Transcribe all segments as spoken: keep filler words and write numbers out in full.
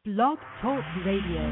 Blog Talk Radio.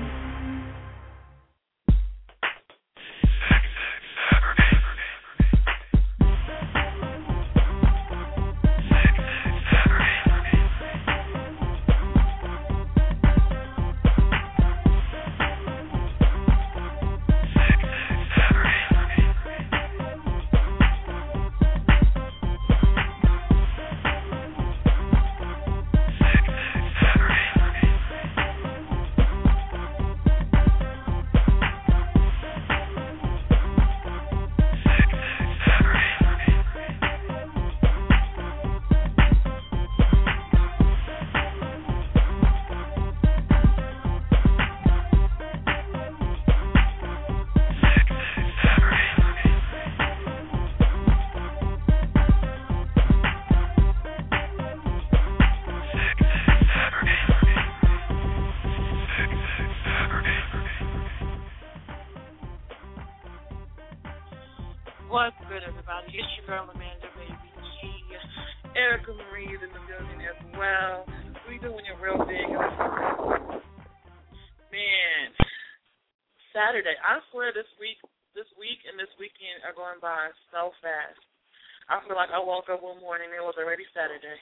What's good, everybody? It's your girl, Amanda Baby G. Erica Marie is in the building as well. We doing it real big. Man, Saturday. I swear this week, this week and this weekend are going by so fast. I feel like I woke up one morning and it was already Saturday.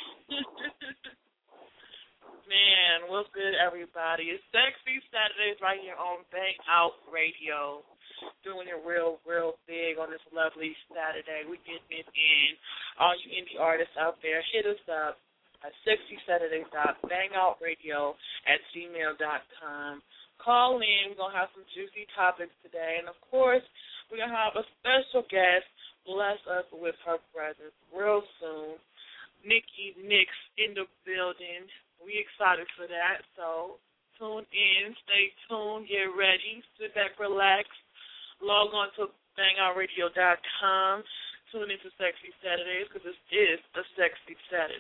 Man, what's good, everybody? It's Sexy Saturdays right here on Bang Out Radio. Doing it real, real big on this lovely Saturday. We getting it in. All you indie artists out there, hit us up at sexy saturdays dot bangoutradio at gmail dot com. Call in. We're going to have some juicy topics today. And, of course, we're going to have a special guest bless us with her presence real soon. Nikki Nix in the building. We excited for that. So tune in. Stay tuned. Get ready. Sit back, relax. Log on to bang out radio dot com. Tune into Sexy Saturdays because this is a Sexy Saturday.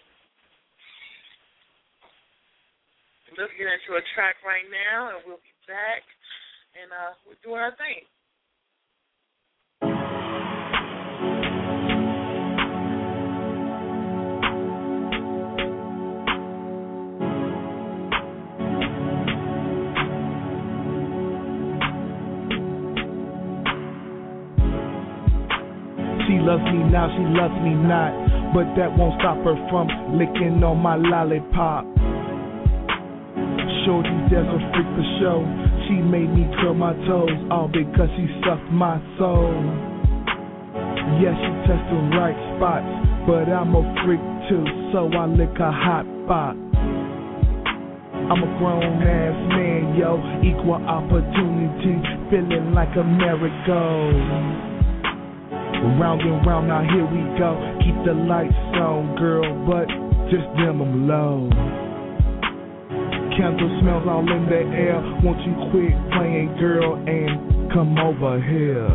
Let's get into a track right now, and we'll be back, and uh, we're doing our thing. She loves me now, she loves me not, but that won't stop her from licking on my lollipop. Shorty, there's a freak for show. She made me curl my toes, all because she sucked my soul. Yeah, she touched the right spots, but I'm a freak too, so I lick a hot spot. I'm a grown-ass man, yo, equal opportunity, feeling like a merry-go. Round and round, now here we go. Keep the lights on, girl, but just dim them low. Candle smells all in the air. Won't you quit playing, girl, and come over here?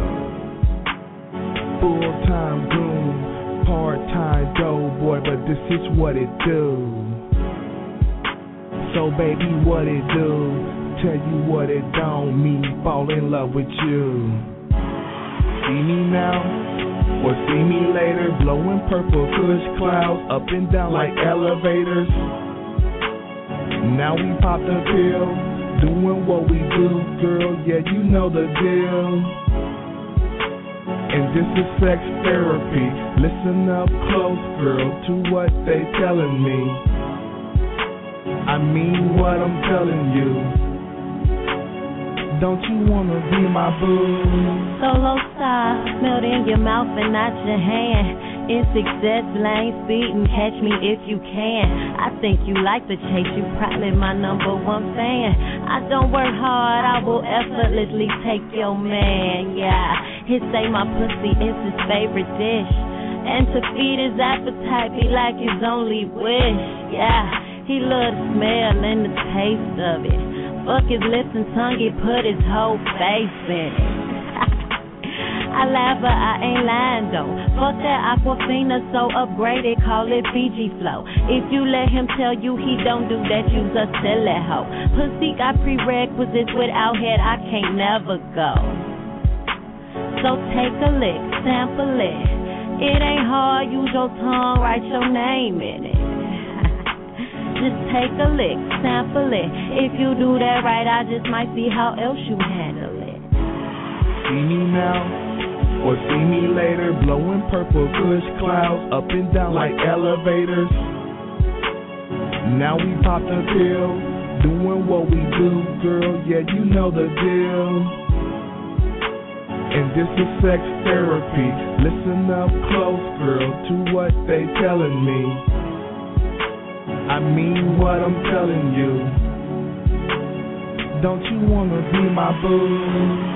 Full-time goon, part-time doughboy, but this is what it do. So baby, what it do? Tell you what it don't mean. Fall in love with you. See me now, or see me later, blowing purple kush clouds up and down like elevators. Now we pop the pill, doing what we do, girl, yeah, you know the deal. And this is sex therapy, listen up close, girl, to what they telling me. I mean what I'm telling you. Don't you wanna be my boo? Solo star, melt in your mouth and not your hand. In success lane, speed and catch me if you can. I think you like the chase, you probably my number one fan. I don't work hard, I will effortlessly take your man, yeah. He say my pussy is his favorite dish, and to feed his appetite be like his only wish, yeah. He love the smell and the taste of it. Fuck his lips and tongue, he put his whole face in it. I laugh, but I ain't lying though. Fuck that Aquafina, so upgraded, call it Fiji flow. If you let him tell you he don't do that, you's a silly hoe. Pussy got prerequisites, without head I can't never go. So take a lick, sample it. It ain't hard, use your tongue, write your name in it. just take a lick, sample it. If you do that right, I just might see how else you handle it. See me now, or see me later, blowing purple kush clouds up and down like elevators. Now we pop the pill, doing what we do, girl, yeah, you know the deal. And this is sex therapy. Listen up close, girl, to what they telling me. I mean what I'm telling you. Don't you wanna be my boo?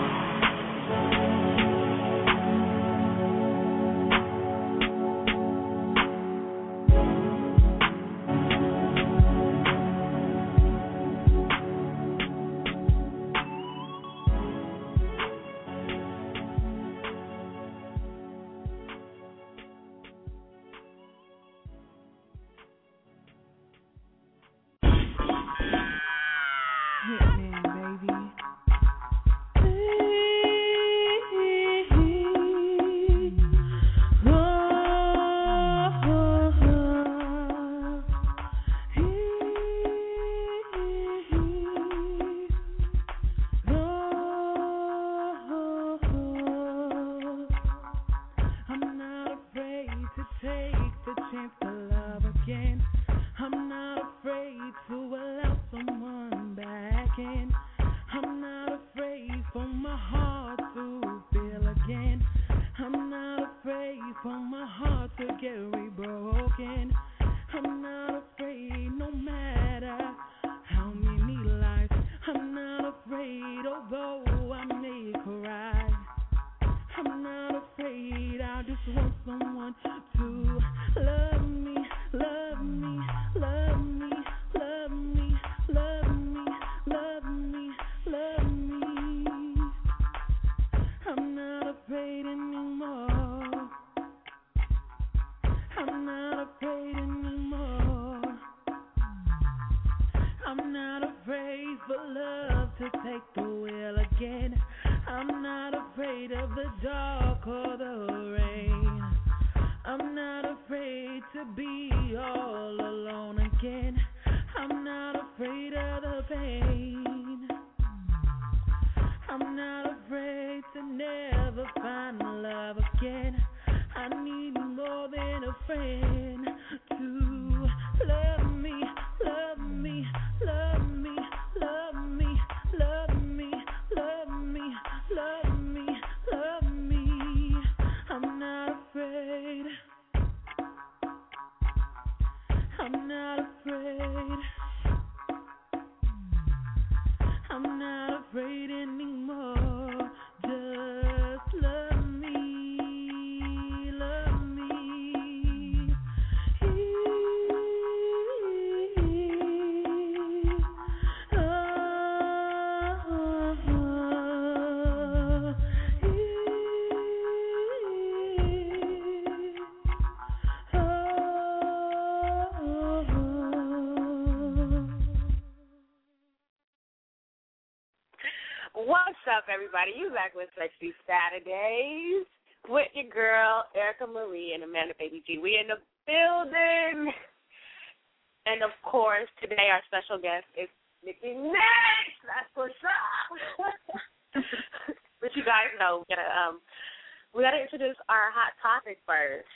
What's up, everybody? You back with Sexy Saturdays with your girl, Erica Marie and Amanda Baby G. We in the building. And, of course, today our special guest is Nikki Nash. That's what's up. But you guys know we gotta, um, we got to introduce our hot topic first.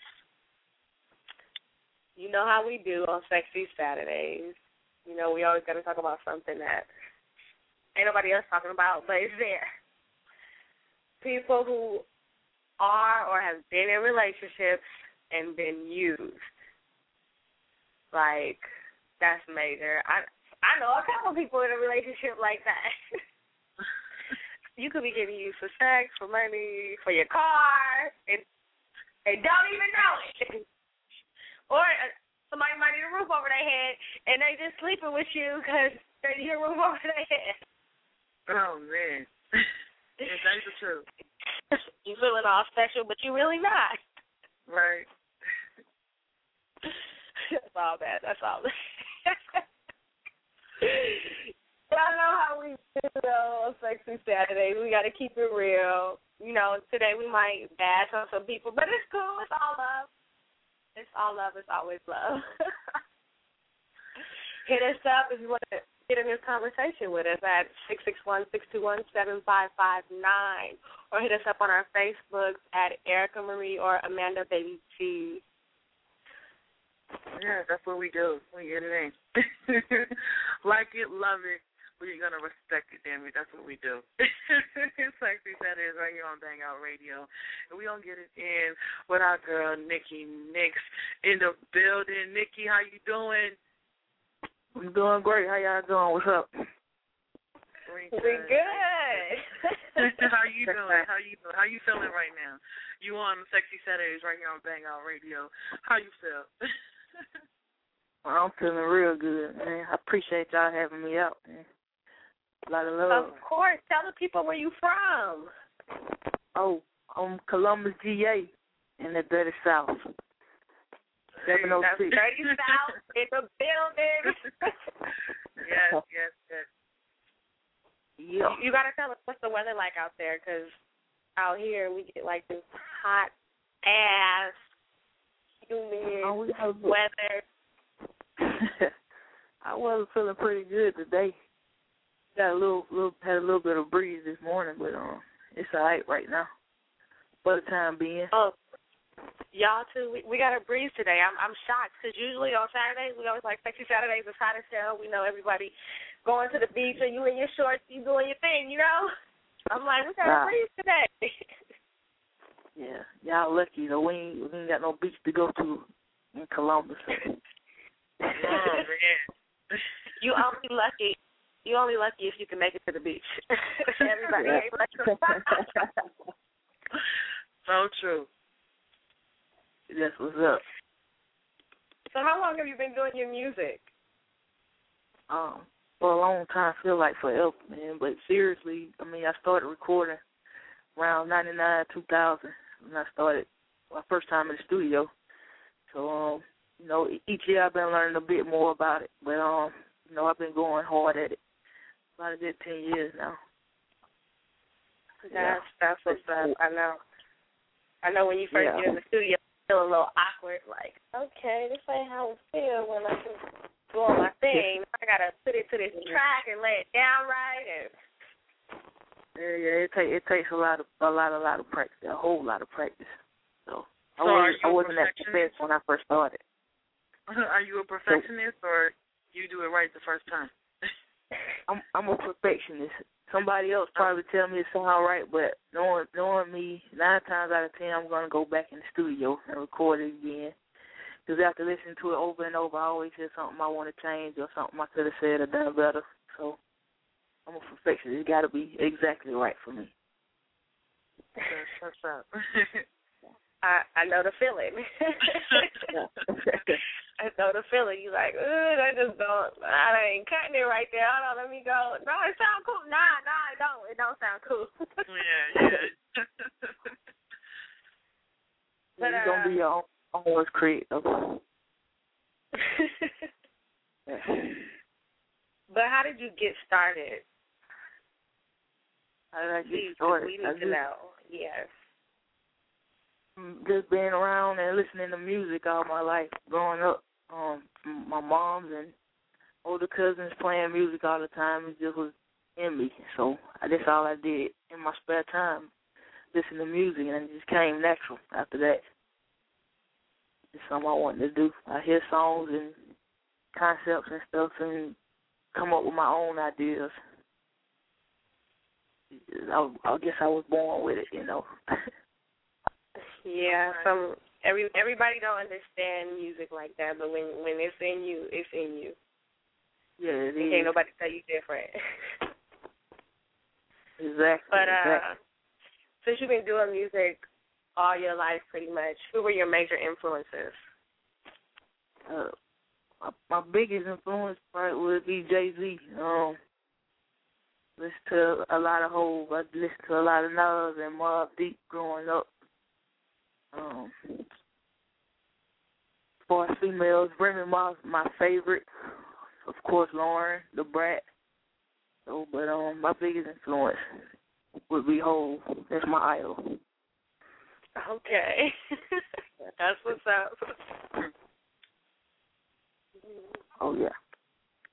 You know how we do on Sexy Saturdays. You know, we always got to talk about something that ain't nobody else talking about, but it's there. People who are or have been in relationships and been used. Like, that's major. I I know a couple people in a relationship like that. You could be getting used for sex, for money, for your car, and, and don't even know it. Or somebody might need a roof over their head, and they just sleeping with you because they need a roof over their head. Oh, man. Yes, that's the truth. You feeling all special, but you really not. Right. That's all bad. That's all bad. Y'all know how we do on Sexy Saturday. We got to keep it real. You know, today we might bash on some people, but it's cool. It's all love. It's all love. It's always love. hit us up if you want to get in this conversation with us at six six one, six two one, seven five five nine, or hit us up on our Facebooks at Erica Marie or Amanda Baby T. Yeah, that's what we do. We get it in. Like it, love it. We're going to respect it, damn it. That's what we do. Sexy Saturdays right here on Bang Out Radio. And we going to get it in with our girl, Nikki Nix, in the building. Nikki, how you doing? I'm doing great. How y'all doing? What's up? We good. good. How you doing? How you doing? How you feeling right now? You on Sexy Saturdays right here on Bang Out Radio. How you feel? Well, I'm feeling real good, man. I appreciate y'all having me out, man. A lot of love. Of course. Tell the people where you from. Oh, I'm Columbus, G A, in the dirty South. seven oh six. Dirty South in the building. Yes, yes, yes. Yeah. You got to tell us what's the weather like out there, because out here we get like this hot ass, humid oh, we have weather. I was feeling pretty good today. Got a little, little, had a little bit of breeze this morning, but um, it's all right right now for the time being. Oh, y'all too. We, we got a breeze today. I'm I'm shocked because usually on Saturdays we always like Sexy Saturdays is hot as hell. We know everybody going to the beach and you in your shorts, you doing your thing, you know. I'm like, we got a breeze today. Yeah, y'all lucky though. We ain't, we ain't got no beach to go to in Columbus. Oh man, you only lucky. You only lucky if you can make it to the beach. Everybody ain't lucky. So true. That's what's up. So how long have you been doing your music? Um, for a long time, feel like forever, man. But seriously, I mean, I started recording around ninety-nine, two thousand, when I started my first time in the studio. So, um, you know, each year I've been learning a bit more about it. But, um, you know, I've been going hard at it. About a good ten years now. That's yeah. that's what's up. I know. I know when you first yeah. get in the studio, you feel a little awkward. Like, okay, this ain't how it feel when I'm just doing my thing. I gotta put it to this track and lay it down right. And yeah, yeah, it takes it takes a lot of a lot a lot of practice, a whole lot of practice. So, so I wasn't, I a wasn't that prepared when I first started. Are you a perfectionist, so, or you do it right the first time? I'm I'm a perfectionist. Somebody else probably tell me it sound right, but knowing knowing me, nine times out of ten, I'm gonna go back in the studio and record it again. Because after listening to it over and over, I always hear something I want to change or something I could have said or done better. So I'm a perfectionist. It got to be exactly right for me. That's what's up. I I know the feeling. I know the feeling. You like, ugh, I just don't. I ain't cutting it right there. Hold on, let me go. No, it sound cool. Nah, nah, it don't. It don't sound cool. Yeah, yeah. But you're uh, gonna be your own, own worst critic. But how did you get started? How did I get we, started? We need I to just, know. Yes. Just being around and listening to music all my life, growing up. Um, my mom's and older cousins playing music all the time. It just was in me. So that's all I did in my spare time, listen to music, and it just came natural after that. It's something I wanted to do. I hear songs and concepts and stuff and come up with my own ideas. I, I guess I was born with it, you know. Yeah, some every everybody don't understand music like that, but when when it's in you, it's in you. Yeah, it is. Can't nobody tell you different. Exactly. But uh, exactly. since you've been doing music all your life, pretty much, who were your major influences? Uh, my, my biggest influence probably would be Jay-Z. Um, listen to a lot of Hov. I listened to a lot of Nas and Mobb Deep growing up. Um, as far as females, Remy Ma's my favorite. Of course, Lauren, the Brat. So, but um, my biggest influence would be Hov. That's my idol. Okay, that's what's up. Oh yeah.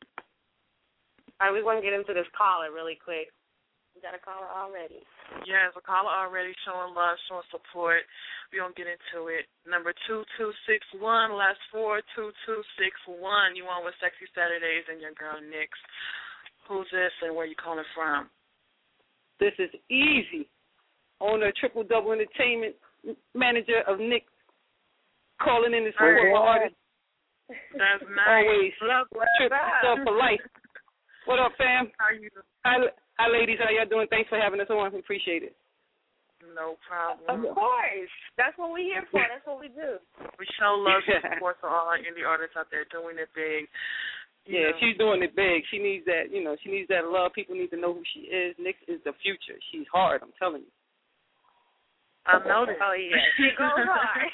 All right, we're going to get into this caller really quick. We got a caller already. Yes, a caller already showing love, showing support. We're going to get into it. Number two two six one, last four, two two six one. You on with Sexy Saturdays and your girl, Nix. Who's this and where you calling from? This is Easy, owner of Triple Double Entertainment, manager of Nix, calling in to support my artist. That's nice. Always. Love Triple Double for life. What up, fam? How you doing? Hi, hi, ladies. How y'all doing? Thanks for having us on. We appreciate it. No problem. Of course. That's what we're here for. That's what we do. We show love and support to all our indie artists out there doing it big. You Yeah, know. she's doing it big. She needs that, you know, she needs that love. People need to know who she is. Nix is the future. She's hard, I'm telling you. I noticed. Oh, yeah. She goes hard.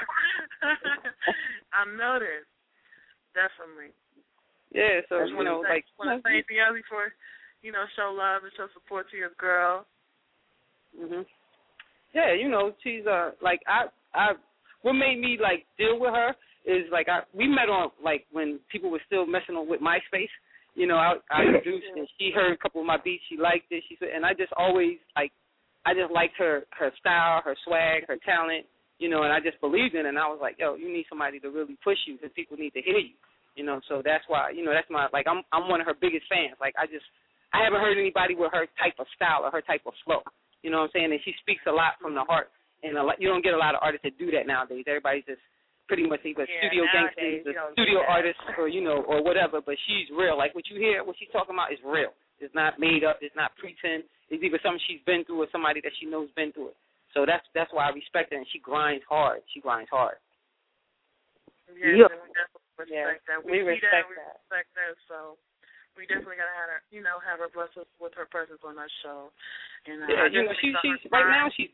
I noticed. Definitely. Yeah, so, you know, like. Want to say anything else before, you know, show love and show support to your girl? Mhm. Yeah, you know, she's, uh, like, I, I, what made me, like, deal with her is, like, I, we met on, like, when people were still messing on with MySpace. You know, I, I introduced and she heard a couple of my beats. She liked it. She said, and I just always, like, I just liked her, her style, her swag, her talent, you know, and I just believed in it. And I was like, yo, you need somebody to really push you because people need to hear you, you know. So that's why, you know, that's my, like, I'm I'm one of her biggest fans. Like, I just, I haven't heard anybody with her type of style or her type of flow, you know what I'm saying? And she speaks a lot from the heart. And a lot, you don't get a lot of artists that do that nowadays. Everybody's just pretty much either Yeah, studio nowadays, gangsters, you or don't studio do that. artists, or, you know, or whatever. But she's real. Like, what you hear, what she's talking about is real. It's not made up. It's not pretend. It's either something she's been through or somebody that she knows been through it. So that's that's why I respect her, and she grinds hard. She grinds hard. Yes, Yep. and we definitely respect Yeah, that. We, we see respect that. We that. respect that. So we definitely gotta have her, you know, have her bless us with her presence on our show. And uh, Yeah, I you know, definitely she, she's saw her right smile. now. She's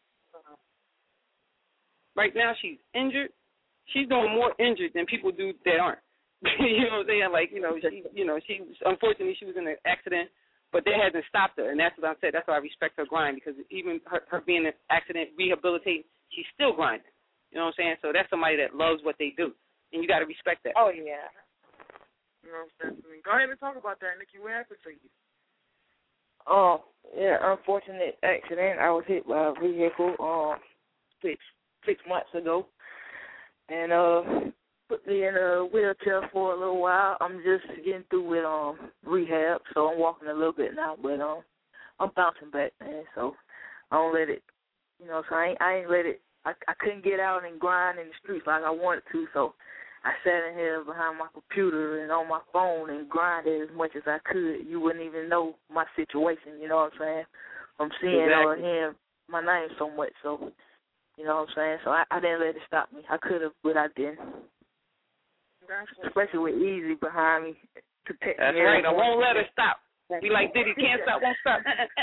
right now. She's injured. She's doing more injured than people do that aren't. You know what I'm saying? Like, you know, she, you know, she unfortunately she was in an accident, but that hasn't stopped her, and that's what I said. That's why I respect her grind, because even her, her being in an accident, rehabilitating, she's still grinding. You know what I'm saying? So that's somebody that loves what they do, and you got to respect that. Oh, yeah. No, definitely. Go ahead and talk about that, Nikki. What happened to you? Oh, yeah, unfortunate accident. I was hit by a vehicle um six six months ago, and uh put me in a wheelchair for a little while. I'm just getting through with um rehab, so I'm walking a little bit now, but um I'm bouncing back, man. So I don't let it, you know. So I ain't, I ain't let it. I I couldn't get out and grind in the streets like I wanted to, so I sat in here behind my computer and on my phone and grinded as much as I could. You wouldn't even know my situation, you know what I'm saying? I'm seeing Exactly. or hearing my name so much, so, you know what I'm saying? So I, I didn't let it stop me. I could have, but I didn't. Especially with Easy behind me. Protect That's me right. I every won't let morning. her stop. Be like Diddy, can't stop, won't stop.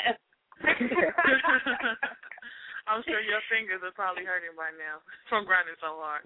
I'm sure your fingers are probably hurting right now from grinding so hard.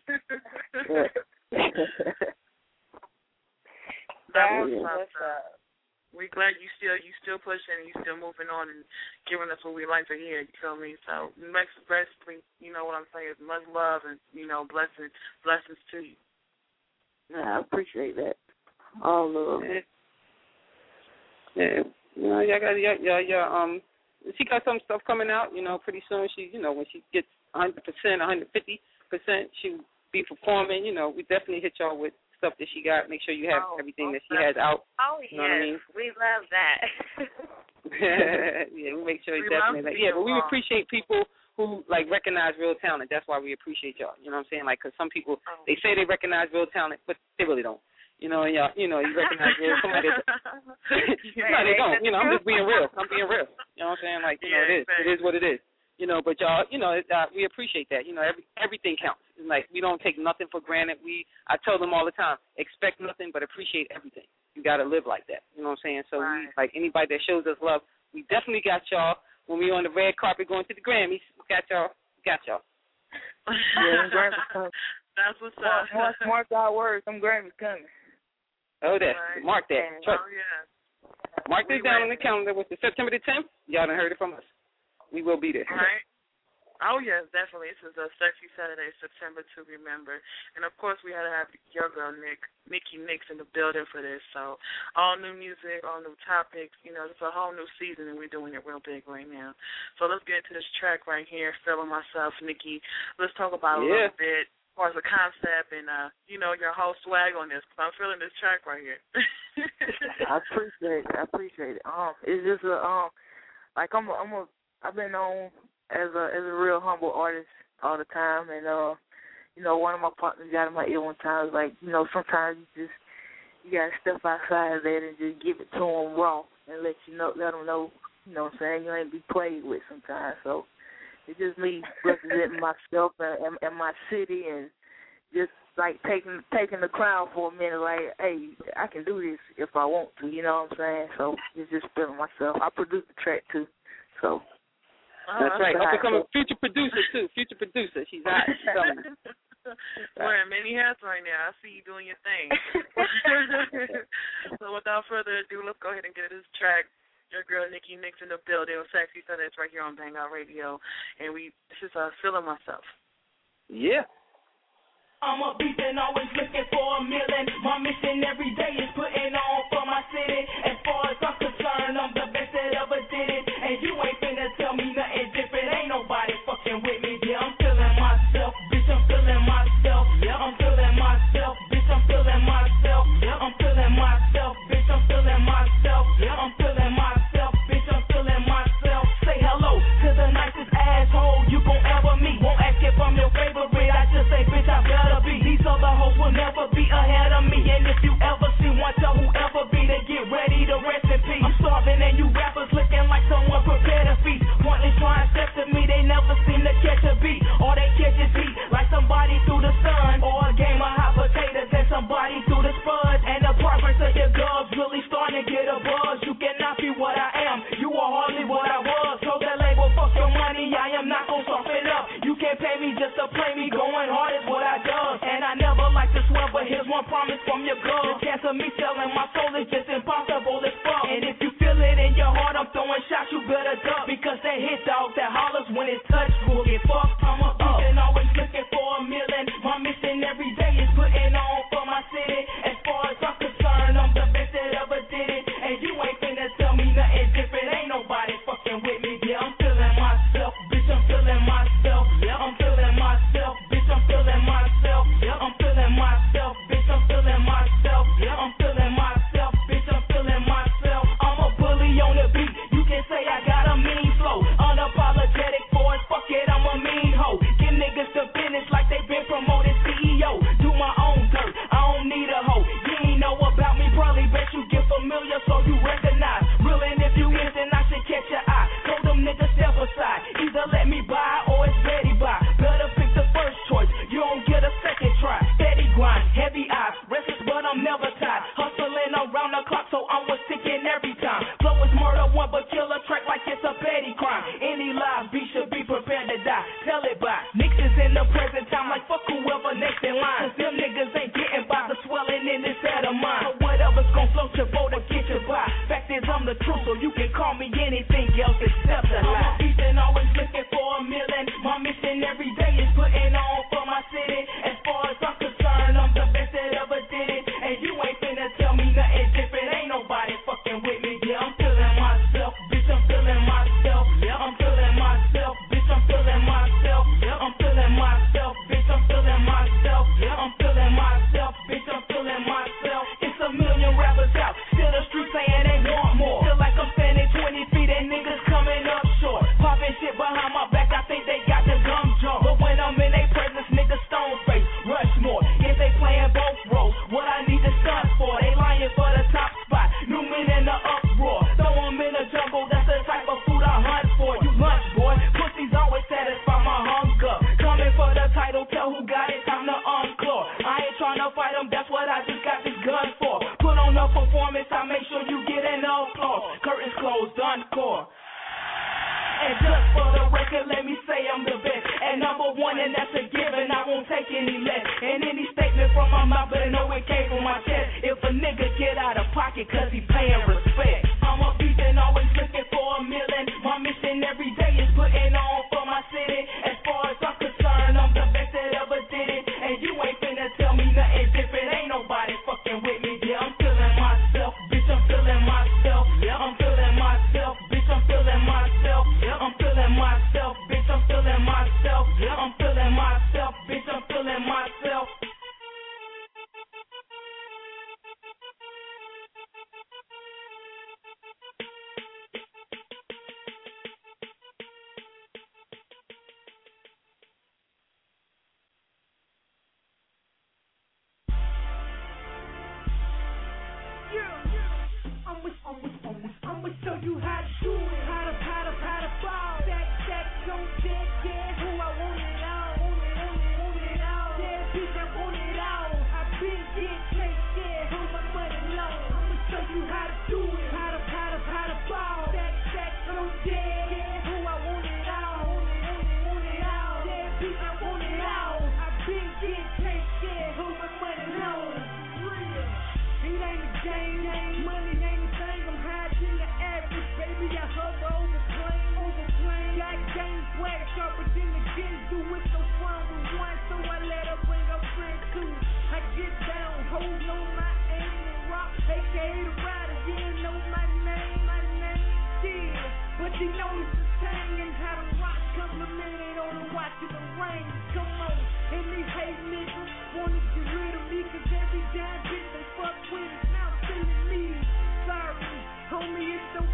That's what's up. We're glad you still you still pushing and you still moving on and giving us what we like to hear. You feel me? So next, basically, you know what I'm saying, is much love and, you know, blessings blessings to you. Yeah, I appreciate that. All love. Yeah. Yeah. You know, y'all got yeah, yeah, yeah. Um, she got some stuff coming out. You know, pretty soon. She, you know, when she gets one hundred percent, one hundred fifty percent, she'll be performing. You know, we definitely hit y'all with stuff that she got. Make sure you have Oh, everything that she okay. has out. Oh, You know what I yes. mean? We love that. Yeah, we make sure We definitely. love Like, yeah, but we people. appreciate people who like recognize real talent. That's why we appreciate y'all. You know what I'm saying? Like, because some people they say they recognize real talent, but they really don't. You know, and y'all, you know, you recognize real somebody. That, no, they don't. You know, I'm just being real. I'm being real. You know what I'm saying? Like, you know, Yeah, it is. It is what it is. You know, but y'all, you know, uh, we appreciate that. You know, every, everything counts. It's like, we don't take nothing for granted. We, I tell them all the time, expect nothing but appreciate everything. You got to live like that. You know what I'm saying? So, Right. we, like, anybody that shows us love, we definitely got y'all. When we on the red carpet going to the Grammys, we got y'all. Got y'all. Yeah, them Grammys coming. That's what's Mark, up. mark, mark our words, them Grammys coming. Oh, that. Right. Mark that. Trust. Oh, yeah. Mark this We down ready. on the calendar with the September the tenth. Y'all done heard it from us. We will be there. Right. Oh, yes, definitely. This is a Sexy Saturday, September to Remember. And, of course, we had to have your girl, Nick, Nikki Nix, in the building for this. So all new music, all new topics. You know, it's a whole new season, and we're doing it real big right now. So let's get into this track right here, Feeling Myself, Nikki. Let's talk about it yeah. a little bit as far as the concept and, uh, you know, your whole swag on this, because I'm feeling this track right here. I appreciate it. I appreciate it. Um, It's just a, um, like, I'm a, I'm a, I've been on as a as a real humble artist all the time, and uh, you know, one of my partners got in my ear one time. Was like, you know, sometimes you just you gotta step outside of that and just give it to them raw and let you know, let them know, you know, what I'm saying, you ain't be played with sometimes. So it's just me representing myself and, and, and my city, and just like taking taking the crown for a minute. Like, hey, I can do this if I want to. You know what I'm saying? So it's just feeling myself. I produced the track too, so. Uh, That's right. I'm becoming a future producer, too. Future producer. She's hot. She's coming. Wearing many hats right now. I see you doing your thing. So without further ado, let's go ahead and get this track. Your girl, Nikki Nix, in the building with Sexy Sundays right here on Bang Out Radio. And we, this is uh, Feeling Myself. Yeah. I'm a beast and always looking for a million. My mission every day is putting on for my city. As far as I'm concerned, I'm the best that ever did it. And you ain't finna tell me nothing different. Ain't nobody fucking with me. Yeah, I'm feeling myself, bitch. I'm feeling myself. Yeah, I'm feeling myself, bitch. I'm feeling myself. Yeah, I'm feeling myself, bitch. I'm feeling myself. Yeah, I'm feeling myself, bitch. I'm feeling myself. Say hello to the nicest asshole you gon' ever meet. Won't ask if I'm your favorite. I just say, bitch, I better be. These other hoes will never be ahead of me. And if you ever see one, tell whoever be to get ready to rest in peace. I'm starving and you rappers looking like someone prepared to feast. Pointless trying to step to me, they never seem to catch a beat. All they catch is heat, like somebody through the sun. Or a game of hot potatoes and somebody through the spuds. And the progress of your girls really starting to get a buzz. You cannot be what I am, you are hardly what I was. So that label, fuck your money, I am not gon' soften up. You can't pay me just to play me, going hard is what I do. And I never like to swear, but here's one promise from your girl. The chance of me selling my soul is just impossible as fuck. And if you feel it in your heart, I'm throwing shots, you better duck. Because they hit dogs that hollers when it's touched will get fucked. I'm a beast and always looking for a million. My mission every day is putting on for my city. As far as I'm concerned, I'm the best that ever did it. And you ain't finna tell me nothing different. Ain't nobody fucking with me. Yeah, I'm feeling myself, bitch. I'm feeling myself. Yeah, I'm feeling myself, bitch. I'm feeling myself. Yeah, I'm feeling myself, bitch. I'm feeling myself. Yeah, I'm feeling myself, bitch. I'm feeling myself. I'm a bully on the beat. You can say I got a mean flow. Unapologetic for it. Fuck it, I'm a mean hoe. Give niggas the business like they been promoted C E O. Do my own dirt. I don't need a hoe. You ain't know about me, probably bet you get familiar so you recognize. Real, and if you is, then I should catch your eye. Told them niggas step aside. Either let me buy or it's Betty buy. Better pick the first choice. You don't get a second try. Steady grind, heavy eyes, restless but I'm never tired. Hustling around the clock so I'm was ticking every time. Flow is murder, one but kill a track like it's a petty crime. Any live beat should be prepared to die. Tell it by Nix is in the present time like fuck whoever next in line. Cause them niggas ain't getting by the swelling in this head of mine. So whatever's gon' float your boat or get you by. Fact is I'm the truth so you can call me anything else except a lie. I'm a beast and always looking for a million. My mission every day is putting on for my city. As far as I'm concerned, I'm the best that ever did it. And you ain't finna tell me nothing different. Ain't nobody fucking with me. Yeah, I'm feeling myself, bitch. I'm feeling myself. Yeah, I'm feeling myself, bitch. I'm feeling myself. Yeah, I'm feeling myself, bitch. I'm feeling myself. Yeah, I'm feeling myself, bitch. I'm feeling myself. It's a million rappers out. Still the street saying they want more. Feel like I'm standing twenty feet and niggas coming up short. Popping shit behind my back. I think they got the gum jump. But when I'm in their presence, niggas stone face. Rush more. Yes, they playing both roles. What I need to stunt for. They lying for the top spot. New men in the uproar. Throw them in the jungle. That's the type of food I hunt for. You lunch, boy. Pussies always satisfy my hunger. Coming for the title. Tell who got it. Time to unclaw. I ain't trying to fight them. That's what I just got this gun for. Put on the performance. I make sure you get an applause. Curtains closed. Encore. And just for the record, let me say I'm the best. And number one, and that's a given, I won't take any less. And any statement from my mouth, better know it came from my chest. If a nigga get out of pocket, cause he paying respect. I'm a beast and always looking for a million. My mission every day is putting on for my city. As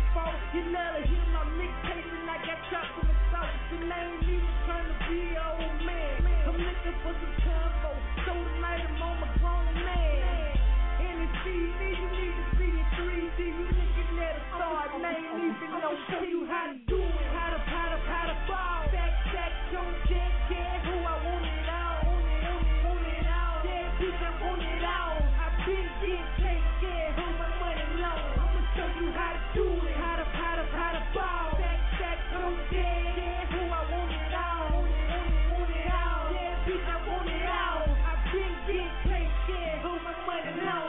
before. You never hear my mixtape and I got chopped in the south. And I ain't even trying to be an old man. I'm looking for some combo. So tonight I'm on my grown man. And it's C D, you need to see it three D. You looking at a star and I ain't even know show you how to do it. How to, how to, how to ball. Stack, stack, don't check, yeah, who I want it all. Want it, want it, want it all. Yeah, bitch, I want it all. I been get cake, yeah, hold my money low. I'ma show you how to do it. How to, how to, how to ball. Stack, stack, don't check, yeah, who I want it all. Want it, want it, want it all. Yeah, bitch, I want it all. I been get cake, yeah, hold my money low.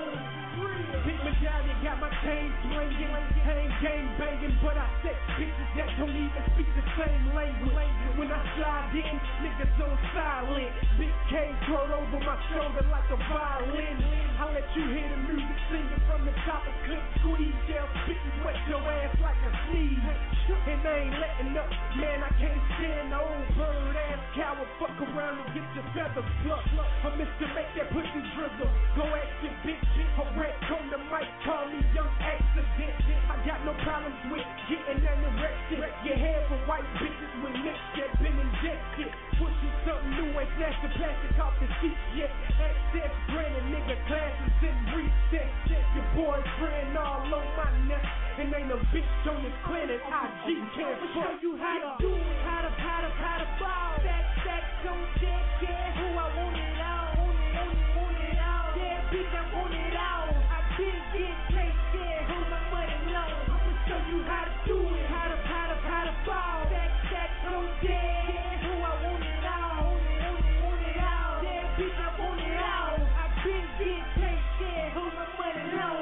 Big medallion, got my chain swinging, hang gang banging, but I sex bitches that don't even speak the same language. When I slide in, niggas on silent. Big K curled over my shoulder like a violin. I let you hear the music singing from the top of clip squeeze. They'll spit and wet your ass like a sneeze. And they ain't letting up, man, I can't stand the old bird ass coward. Fuck around and get your feathers plucked. I'm Mister Make That Pussy Drizzle. Go ask your bitch, a wreck on the mic, call me Young Accident. I got no problems with getting anorexic. Your hair for white bitches with lips that been injected. Pushing something new, ain't snatched the plastic off the seat yet. Access granted, nigga, classes in recess. Your boyfriend all on my neck. And ain't a bitch on this planet I G can't show you how to do it. How to, how to, how to ball. Stack, stack, don't check, yeah, who I want it all. Want it, want it, want it all. Yeah, bitch, I want it all. I been get cake, yeah, hold my money low. I'ma show you how to do it. How to, how to, how to ball. Stack, stack, don't check, yeah, who I want it all. Want it, want it, want it all. Yeah, bitch, I want it all. I been get cake, yeah, hold my money low.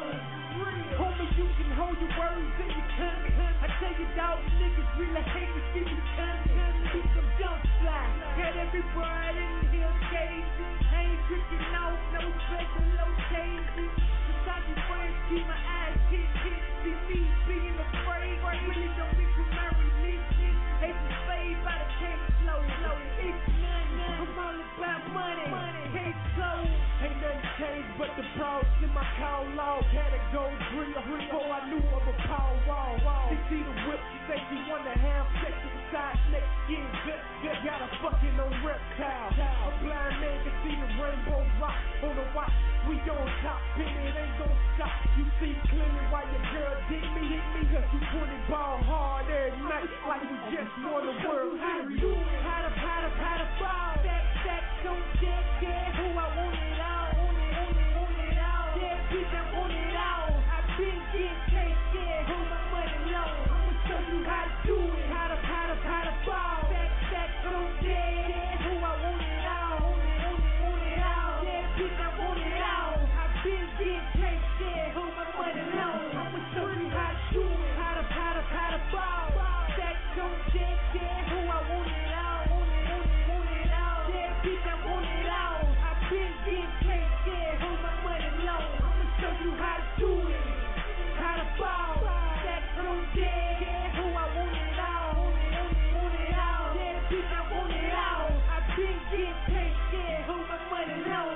Homie, you can hold your words and you can't. I tell you, dog, niggas really hate to see you come. Keep some jump fly. Got everybody in here gazing. Ain't drinking no, no special locations. Besides my friends, keep my eyes hit, hit. See me being afraid. Really don't mean to marry me. Hate to slave by the cake slow, slow. It's none, none. I'm all about money. Case closed. Ain't nothing changed but the bros in my call log. Had to go green before I knew of a power wall. She see the whip, she say she wanna have sex with the side next skin. Good, good, got a fucking no reptile. A blind man can see the rainbow rock on the watch. We on top, and it ain't gon' stop. You see clearly why your girl did me, hit me. Cause you put it ball hard every night like we just won the world. How to do it, how to, how to, how to ball. Stack, stack, don't check, yeah, who I want it all. Want it, want it, want it all. Yeah, bitch, I want it all. I been get cake, yeah, hold my money low. I'ma show you how to do it. How to, how to, how to ball. Stack, stack, don't check, yeah, who I want it all. Want it, want it, want it all. Yeah, bitch, I want it all. I been get cake, yeah, hold my money low. I'ma show you how to do it. How to, how to, how to ball. Stack, don't check, yeah, who I want it all. Want it, want it, want it all. Yeah, bitch, I want it all. I been get cake, yeah, hold my money low. I'ma show you how to do it. How to ball. Stack, don't check, yeah, who I want it all. Want it, want it, want it all. Yeah, bitch, I want it all. I been get cake, yeah, hold my money low.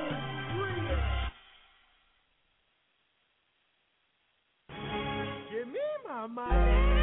Give me my money.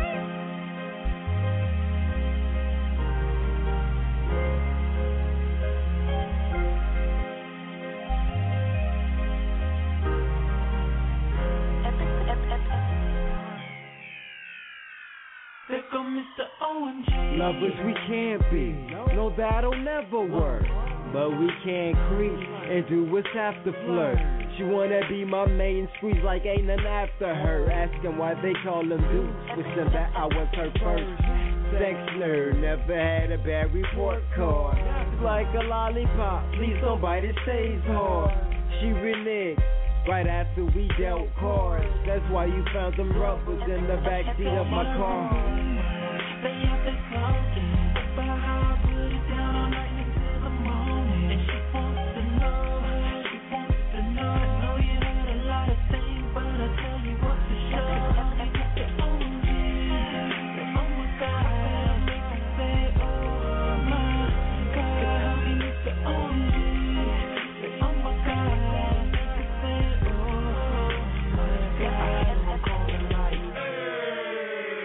There go Mister O M G. Lovers we can't be, no that'll never work. But we can creep and do what's after flirt. She wanna be my main squeeze like ain't none after her. Asking why they call them dudes, wishing that I was her first. Sex nerd, never had a bad report card. Like a lollipop, please don't bite it, stays hard. She reneged right after we dealt cards. That's why you found them rubbers in the backseat of my car. They have been talking about how I put it down all night until the morning. And she wants to know, she wants to know. I know you heard a lot of things, but I'll tell you what for sure. The O M G, the oh my God, make me say oh my God. The O M G, the oh my God, make me say oh my God. I'm calling like, hey.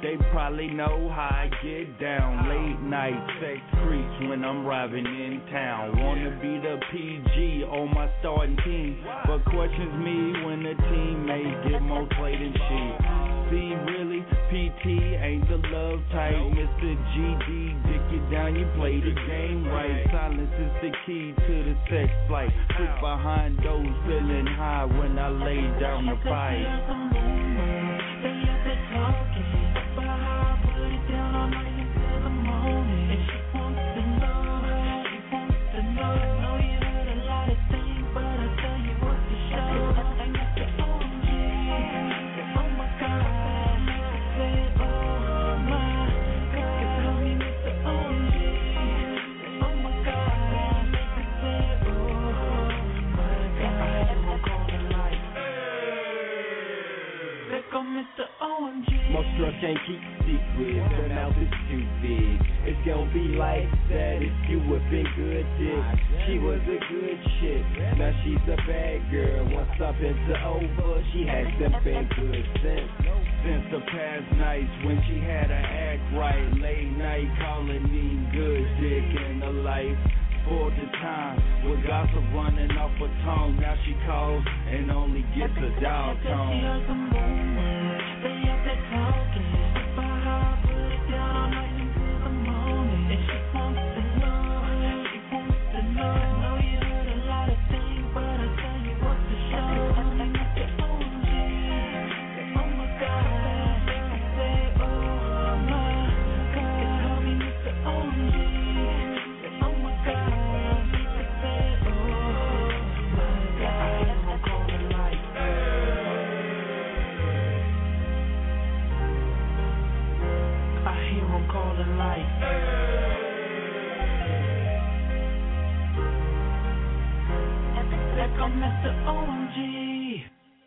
they probably know how I get down. Late night sex freaks when I'm arriving in town. Wanna be the P G on my starting team, but questions me when the teammate get more play than she. See, really, P T ain't the love type. Mister G D, dick it down, you play the game right. Silence is the key to the sex flight. Quick behind doors, feeling high when I lay down to fight. Most drugs can't keep secrets, their mouth is too big. It's gonna be like that if you whipping good dick. She was a good chick, now she's a bad girl. Once something's over, she hasn't been good since. Since the past nights when she had her act right. Late night calling me good dick in the life. For the time, with gossip running off her tongue. Now she calls and only gets a dial tone. Mister O M G.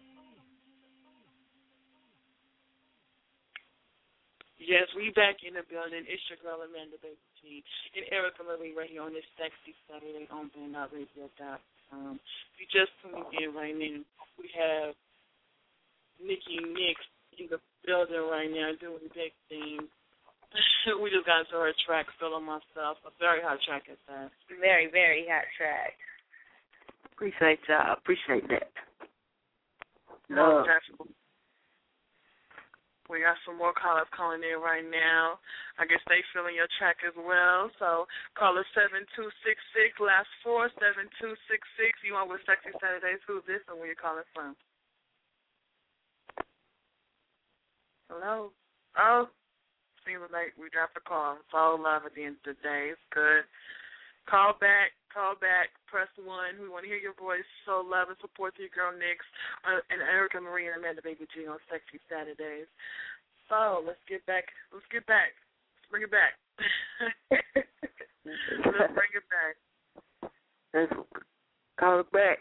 Yes, we back in the building. It's your girl Amanda Baby G and Erica Marie right here on this sexy Saturday on band out radio dot com. If you just tuning in right now, we have Nikki Nix in the building right now doing big things. We just got into her track, Still on Myself, a very hot track at that. Very, very hot track. Appreciate y'all. Appreciate that. No, we got some more callers calling in right now. I guess they feeling your track as well. So call us seven two six six, last four, seven two six six. You on with Sexy Saturdays. Who's this and where you calling from? Hello? Oh, seems like we dropped a call. It's all love at the end of the day. It's good. Call back, call back, press one. We want to hear your voice. Show love and support to your girl Nix uh, and Erica Marie and Amanda Baby G on Sexy Saturdays. So let's get back. Let's get back. Let's bring it back. Let's bring it back. Let's call it back.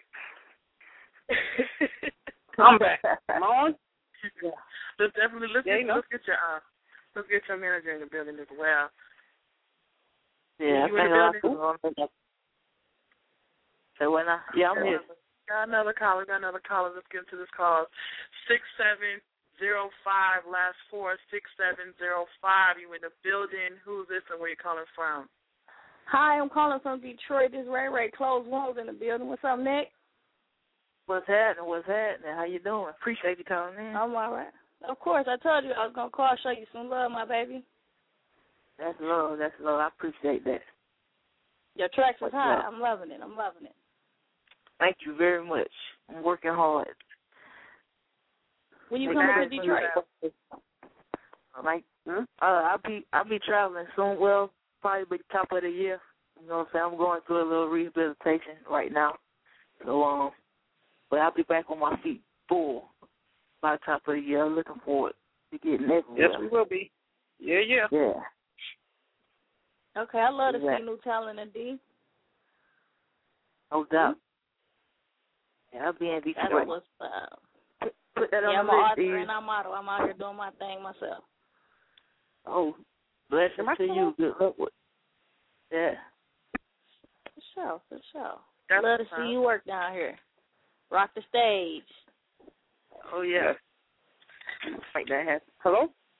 Come back. Come on. Yeah. Let's definitely let's, yeah, get, let's get your uh, let's get your manager in the building as well. Yeah, you I in the building? So when I yeah, I'm here. Got another caller, got another caller. Let's get into this call. Six seven zero five, last four, six seven zero five. You in the building. Who's this and where you calling from? Hi, I'm calling from Detroit. This Ray Ray Close Wounds in the building. What's up, Nick? What's happening? What's happening? How you doing? Appreciate you calling in. I'm all right. Of course, I told you I was gonna call, show you some love, my baby. That's love. That's love. I appreciate that. Your tracks was What's hot. up? I'm loving it. I'm loving it. Thank you very much. I'm working hard. When you coming to Detroit? Like, hmm? uh, I'll be I'll be traveling soon. Well, probably be top of the year. You know what I'm saying? I'm going through a little rehabilitation right now. So um, but I'll be back on my feet full by the top of the year. I'm looking forward to getting everywhere. Yes, we will be. Yeah, yeah. Yeah. Okay, I love to Yeah. see new talent in D. No doubt. Yeah, I'll be in That's Detroit. what's up. Put, put that Yeah, on I'm the an list, author Steve. and I'm model. I'm out here doing my thing myself. Oh, blessings Am I to you. Good luck with. Yeah. For sure, for sure. That's love to fine. see you work down here. Rock the stage. Oh yeah. Make that happen. Hello.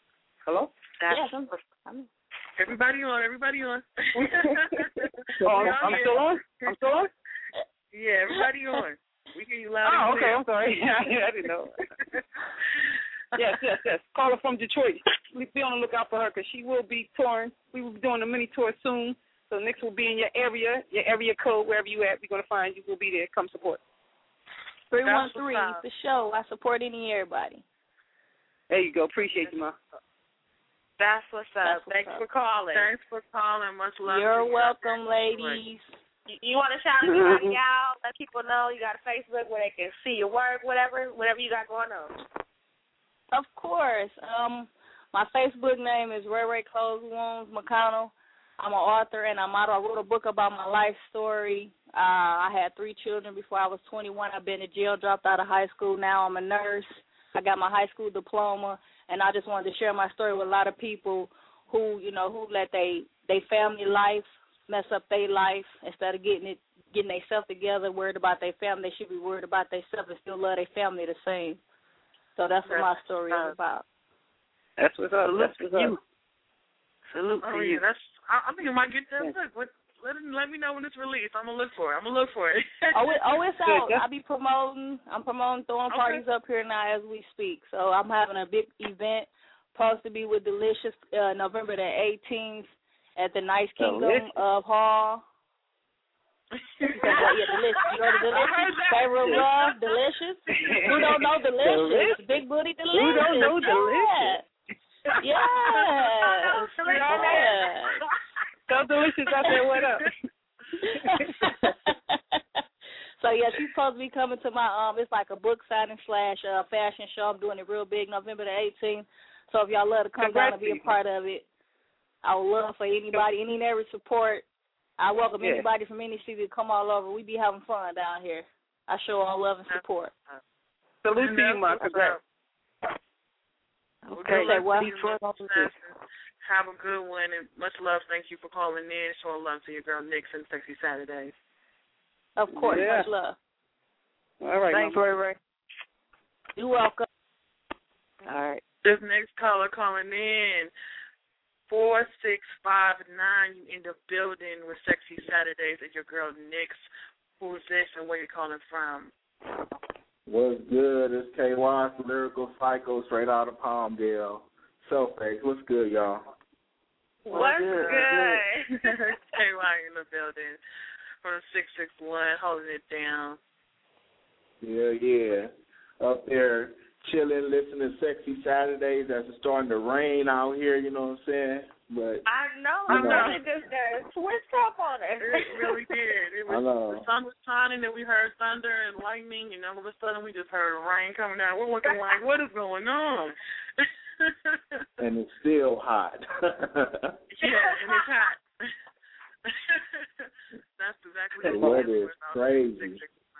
Hello? Yes, I'm, I'm Everybody on, everybody on. oh, I'm, I'm still on? I'm still on? Yeah, everybody on. We hear you loud Oh, and okay, clear. I'm sorry. I didn't know. yes, yes, yes. Caller from Detroit. Please be on the lookout for her because she will be touring. We will be doing a mini tour soon. So Nix will be in your area, your area code, wherever you at. We're going to find you. We'll be there. Come support. three one three, the show. I support any and everybody. There you go. Appreciate you, Ma. That's what's up. That's what's Thanks up. for calling. Thanks for calling. Much love. You're to you. welcome, ladies. You, you want to shout anybody out? Let people know you got a Facebook where they can see your work, whatever, whatever you got going on. Of course. Um, my Facebook name is Ray Ray Clothes Wounds McConnell. I'm an author and a model. I wrote a book about my life story. Uh, I had three children before I was twenty-one. I've been to jail, dropped out of high school. Now I'm a nurse. I got my high school diploma, and I just wanted to share my story with a lot of people who, you know, who let they they family life mess up their life instead of getting it, getting themselves together, worried about their family. They should be worried about themselves and still love their family the same. So that's what my story is about. That's what's up. That's what's up. Salute oh, to yeah, you. That's, I, I think I might get that book. What, let, let me know when it's released. I'm going to look for it. I'm going to look for it. oh, it, oh, it's out. I'll be promoting. I'm promoting, throwing okay. parties up here now as we speak. So I'm having a big event, supposed to be with Delicious, uh, November the eighteenth at the Nice Kingdom Delicious. of Hall. yeah, Delicious. You know the Delicious? Favorite love, Delicious. Who don't know Delicious? Big booty Delicious. Who don't know Delicious? Yeah. Yes. yes. So Delicious out there, what up? So yeah, she's supposed to be coming to my um. It's like a book signing slash uh, fashion show. I'm doing it real big, November the eighteenth. So if y'all love to come down and be a part of it, I would love for anybody, any and every support. I welcome yeah. anybody from any city to come all over. We be having fun down here. I show all love and support. Salute to you, my congrats. Okay, say what? Have a good one, and much love. Thank you for calling in. Showing love to your girl Nix and Sexy Saturdays. Of course, yeah. much love. All right, thanks, Ray Ray. You're welcome. All right. This next caller calling in, four six five nine. You in the building with Sexy Saturdays and your girl Nix. Who's this and where you calling from? What's good? It's K Y from Lyrical Psycho, straight out of Palmdale. Self-Face. What's good, y'all? What's good? good? K Y in the building from six six one, holding it down. Yeah, yeah. Up there chilling, listening to Sexy Saturdays as it's starting to rain out here, you know what I'm saying? But I know. I know. It just uh, switched up on it. It really did. It was, I know. The sun was shining, and we heard thunder and lightning, and all of a sudden we just heard rain coming down. We're looking like, what is going on? And it's still hot. Yeah, and it's hot. That's exactly what it is. Crazy.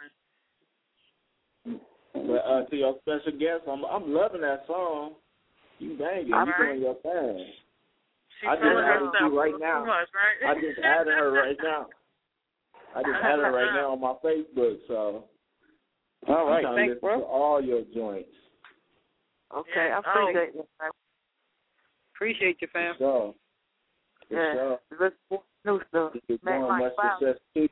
But uh, to your special guest, I'm I'm loving that song. You banging, you doing your thing. She's I just added you right now. Much, right? I just added her right now. I just added her right now on my Facebook. So, all right, I'm thanks, bro. To all your joints. Okay, yeah. I appreciate oh. you. Appreciate you, fam. So, yeah, let's new stuff. Man, much success to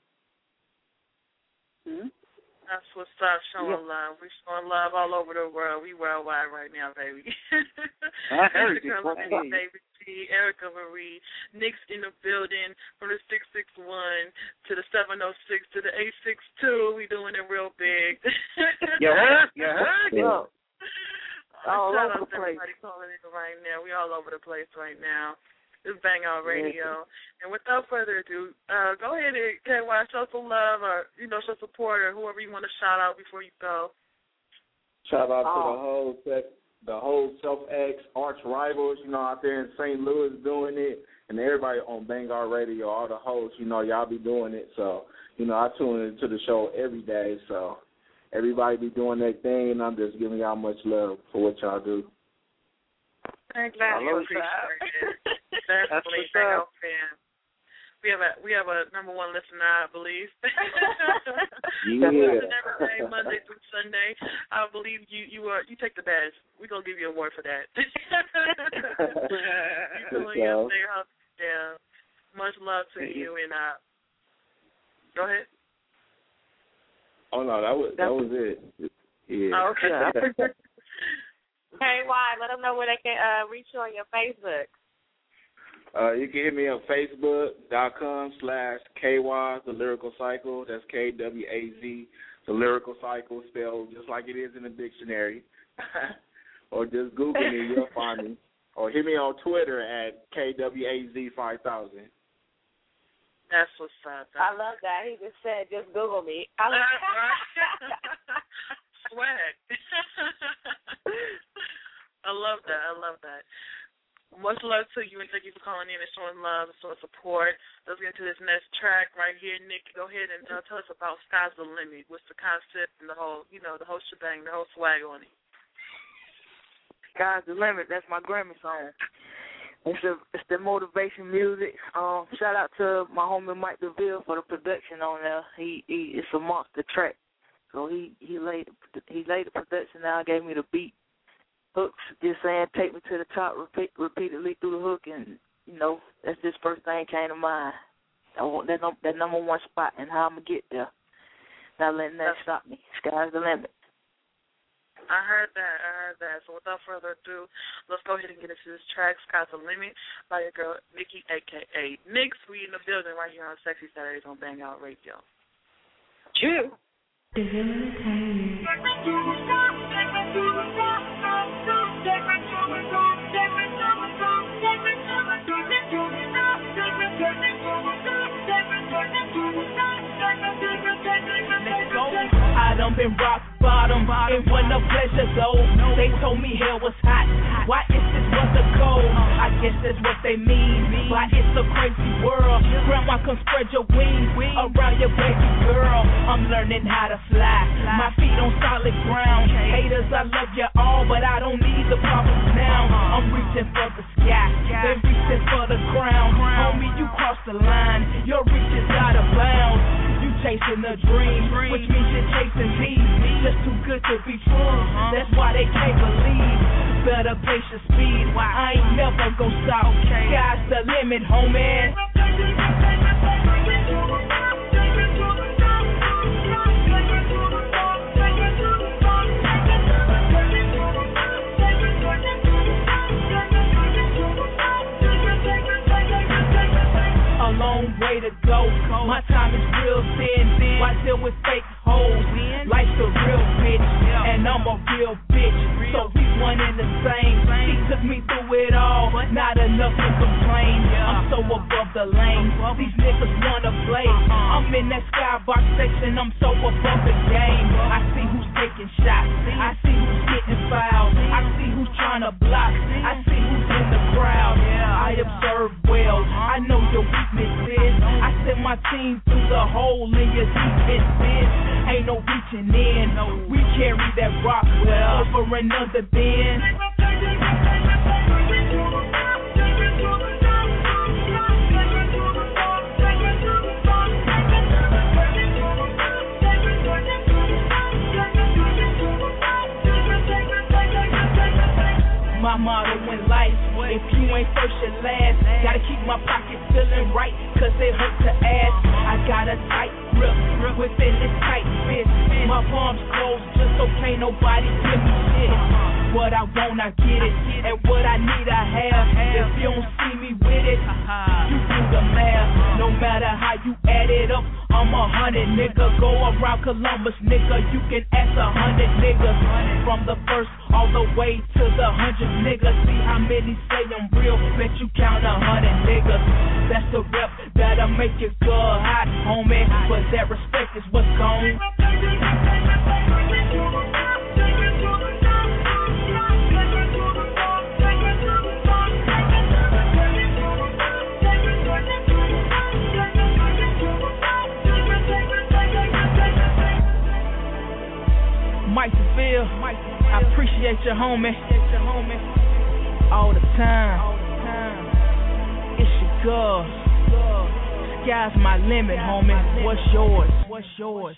you. That's what's up, showing yeah. love. We're showing love all over the world. We worldwide right now, baby. I heard you. Baby T, Erica Marie, Nix in the building from the six six one to the seven oh six to the eight six two. We doing it real big. You heard? You heard? Yeah. All Shout over out the to place. everybody calling in right now. We all over the place right now. It's Bang Out Radio. And without further ado, uh, go ahead and K Y, show some love or, you know, show support or whoever you want to shout out before you go. Shout out oh. to the whole set, the whole Self-X arch rivals, you know, out there in Saint Louis doing it, and everybody on Bang Out Radio, all the hosts, you know, y'all be doing it. So, you know, I tune into the show every day. So everybody be doing their thing, and I'm just giving y'all much love for what y'all do. Thank you. I appreciate it. Definitely, Bang Out fan. We have a we have a number one listener, I believe. Yeah. Every day, Monday through Sunday. I believe you you are you take the badge. We're gonna give you a award for that. You doing your thing, huh? Yeah. Much love to you, and uh, go ahead. Oh no, that was that was it. Yeah. Oh, okay. K Y, let them know where they can uh, reach you on your Facebook. Uh, you can hit me on Facebook.com slash KY, The Lyrical Cycle. That's K W A Z, The Lyrical Cycle, spelled just like it is in the dictionary. Or just Google me, you'll find me. Or hit me on Twitter at K W A Z five thousand. That's what's up. I love that. He just said, just Google me. I love Swag. I love that. I love that. Much love to you, and thank you for calling in and showing love and showing support. Let's get to this next track right here. Nick, go ahead and uh, tell us about Sky's the Limit. What's the concept and the whole, you know, the whole shebang, the whole swag on it? Sky's the Limit. That's my Grammy song. It's the it's the motivation music. Um, shout out to my homie Mike DeVille for the production on there. He he it's a monster track. So he he laid he laid the production down, gave me the beat. Hooks, just saying, take me to the top repeat, repeatedly through the hook, and, you know, that's just first thing came to mind. I want that, that number one spot and how I'm going to get there. Not letting that stop me. Sky's the limit. I heard that. I heard that. So without further ado, let's go ahead and get into this track, Sky's the Limit, by your girl, Nikki, a k a. Nix. We in the building right here on Sexy Saturdays on Bang Out Radio. True. I done been rock bottom, it wasn't a pleasure though. They told me hell was hot, why is this weather cold? I guess that's what they mean, why it's a crazy world. Grandma, come spread your wings around your baby girl. I'm learning how to fly, my feet on solid ground. Haters, I love you all, but I don't need the problems now. I'm reaching for the sky, then reaching for the crown. Homie, you crossed the line, your reach is out of bounds. You chasing a dream, which means you're chasing me. Just too good to be true, that's why they can't believe. Better pace your speed, I ain't never gon' stop. Sky's the limit, homie. A long way to go, my time is real thin. Why deal with fake hoes? Life's a real bitch, and I'm a real bitch. So we one and the same. He took me through it all, not enough to complain. I'm so above the lane, these niggas wanna play. I'm in that skybox section, I'm so above the game. I see who's taking shots, I see who's getting fouled, I see who's trying to block, I see who's in the crowd. I observe well, I know your weaknesses. I send my team through the hole in your defenses. Ain't no reaching in, we carry that rock well over another bin. My motto in life, if you ain't first, you're last. Gotta keep my pockets feeling right, cause it hurt to ask. I got a tight grip within this tight fist. My palms closed just so can't nobody give me shit. What I want, I get it, and what I need, I have. If you don't see me with it, you do the math. No matter how you add it up, I'm a hundred, nigga. Go around Columbus, nigga, you can ask a hundred niggas. From the first all the way to the hundred niggas. See how many say I'm real, bet you count a hundred niggas. That's the rep that'll make you good hot, homie. But that respect is what's gone. Mike DeVille, I appreciate you, homie. All the time. It's your girl, sky's my limit, homie. What's yours? What's yours?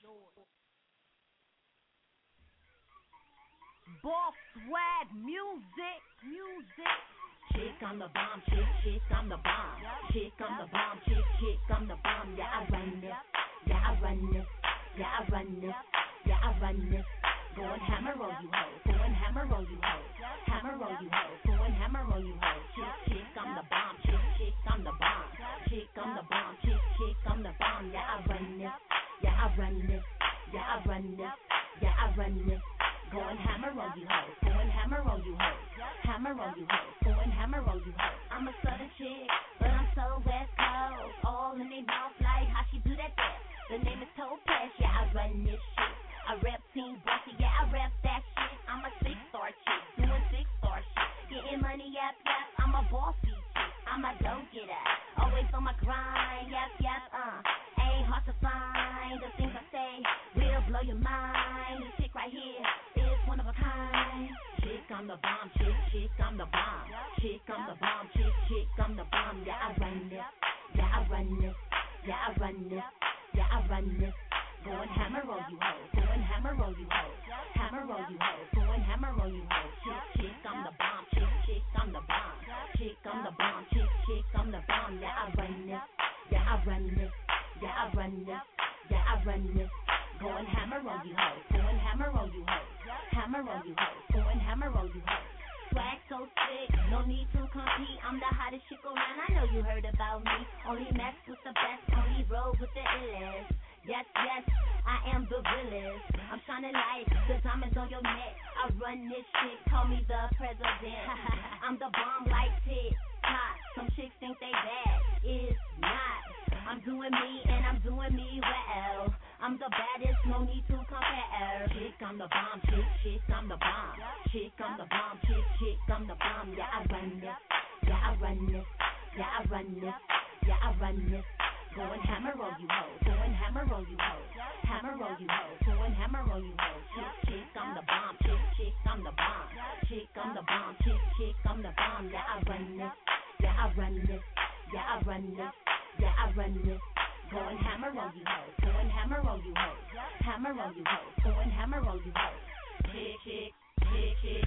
Boss swag music, music. Chick, I'm the bomb, chick, chick, I'm the bomb. Chick, I'm the bomb, chick, chick, I'm the bomb. Yeah, I run this, yeah, I run this, yeah, I run this, yeah, I run this. Go and hammer roll you hoes, go and hammer roll you hoes, hammer roll you hoes, go and hammer roll you hoes. Chick, chick, I'm the bomb, chick, chick, I'm the bomb. Chick, I'm the bomb, chick, chick, I'm the bomb. Yeah, I run this, yeah, I run this, yeah, I run this, yeah, I run this. Go and hammer roll you hoes, go and hammer roll you hoes, hammer roll you hoes, go and hammer roll you hoes. I'm a southern chick, but I'm so west coast. All in they mouth like how she do that there. The name is Topaz, yeah, I run this shit. I rep Team Bossy, yeah, I rep that shit. I'm a six-star chick, doing six-star shit. Getting money, yep, yep, I'm a bossy chick. I'm a go-getter, always on my grind, yep, yep, uh. Ain't hard to find, the things I say will blow your mind. This chick right here is one of a kind. Chick, I'm the bomb, chick, chick, I'm the bomb. Chick, I'm the bomb, chick, chick, I'm the bomb. Yeah, I run this, yeah, I run this, yeah, I run this, yeah, I run this. Go and hammer roll you hoes, go and hammer roll you hoes, hammer roll you hoes, go and hammer roll you hoes. Chick, chick, I'm the bomb, chick, chick, I'm the bomb. Chick, I'm the bomb, chick, chick, I'm the bomb. Yeah, I run this, yeah, I run this, yeah, I run this, yeah, I run this. Go and hammer roll you hoes, go and hammer roll you hoes, hammer roll you hoes, go and hammer roll you hoes. Swag so sick, no need to compete. I'm the hottest chick around. I know you heard about me. Only mess with the best, only roll with the illest. Yes, yes, I am the realest. I'm shining light, the diamonds on your neck. I run this shit, call me the president. I'm the bomb like Tit Tot. Some chicks think they bad, it's not. I'm doing me and I'm doing me well. I'm the baddest, no need to compare. Chick, I'm the bomb, chick, chick, I'm the bomb. Chick, I'm the bomb, chick, chick, I'm the bomb. Yeah, I run this, yeah, I run this, yeah, I run this, yeah, I run this. Go and hammer roll you hoes, go and hammer roll you hoes, hammer roll you hoes, go and hammer roll you hoes. Chick, chick, I'm the bomb, chick, chick, I'm the bomb. Chick, I'm the bomb, chick, chick, I'm the bomb. Yeah, I run this, yeah, I run this, yeah, I run this, yeah, I run this. Go and hammer roll you hoes, go and hammer roll you hoes, hammer roll you hoes, go and hammer roll you hoes. Chick, chick, chick, chick,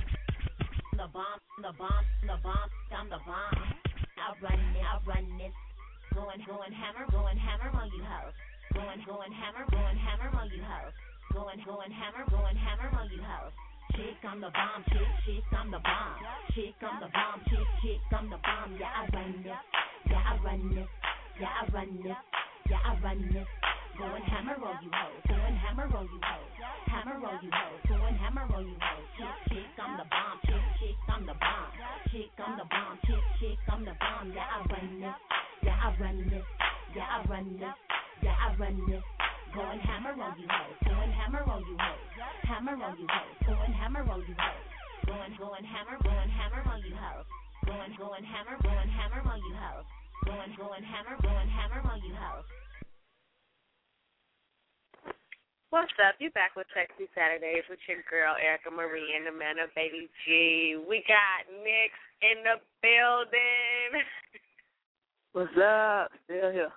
the bomb, the bomb, the bomb, I'm the bomb. I run this, I run this. Go and go and hammer, go and hammer on you hoes. Go and go and hammer, go and hammer on you hoes. Go and go and hammer, go and hammer on you hoes. Chick, I'm the bomb, chick, chick, I'm the bomb. Chick, I'm the bomb, chick, chick, I'm the bomb. Yeah, I run this, yeah, I run this, yeah, I run this, yeah, I run this. Go and hammer roll you hoes, go and hammer roll you hoes. Hammer roll you hoes, go and hammer roll you hoes. Chick, chick, I'm the bomb, chick, chick, I'm the bomb. Chick, I'm the bomb, chick, chick, I'm the bomb. Yeah, I run this. Yeah, I run this, yeah, I run this, yeah, I run this. Go and hammer roll you hoes, go and hammer roll you hoes, hammer roll you hoes, go and hammer roll you hoes. Go and go and hammer, go and hammer roll you hoes. Go and go and hammer, go and hammer roll you hoes. Go and go and hammer, go and hammer roll you hoes. What's up? You back with Sexy Saturdays with your girl Erica Marie and the man of Baby G. We got Nix in the building. What's up? Still here.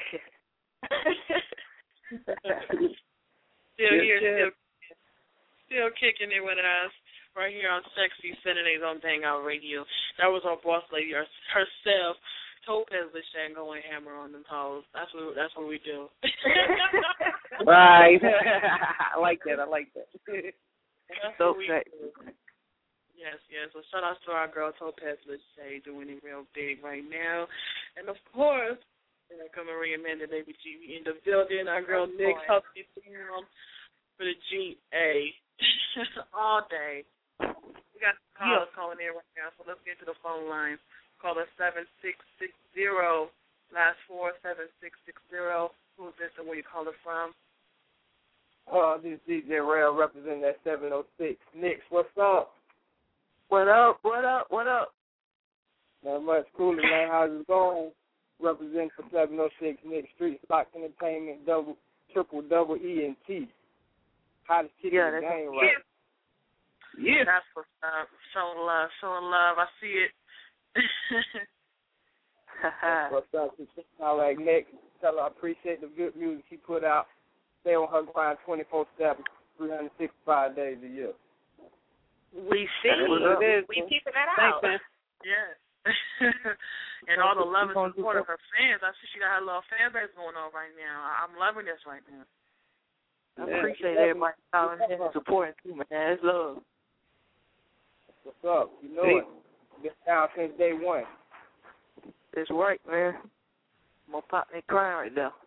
still here, still, still kicking it with us right here on Sexy Saturdays on Bang Out Radio. That was our boss lady herself, Topaz Lachey, going hammer on them hoes. That's what that's what we do. Right. I like that. I like that. That's so what we do. Yes, yes. So shout out to our girl Topaz Lachey doing it real big right now. And of course, Erica Marie and Amanda Baby G in the building. Our girl Nick helping down for the G A all day. We got callers yeah. calling in right now, so let's get to the phone line. Call us seven six six zero, last four seven six six zero. Who's this and where you call it from? Uh, this is D J Rail representing that seven oh six. Nix, what's up? What up, what up, what up? Not much. Cooler, man. How's it going? Representing for seven oh six Nick Street, Stock Entertainment, double, triple, double E and T. Hottest chick yeah, in the game yeah. right Yeah. That's what's up. Showing love, showing love. I see it. What's up? All right, next, tell her I appreciate the good music she put out. Stay on her grind twenty-four seven, three hundred sixty-five days a year. We see. We keeping that out. Thanks, man. Yes. And all the love and support of her fans. I see she got her little fan base going on right now. I'm loving this right now. I appreciate everybody calling in and supporting too, man. It's love. What's up? You know it. Been down since day one. It's right, man. I'm gonna pop me crying right now.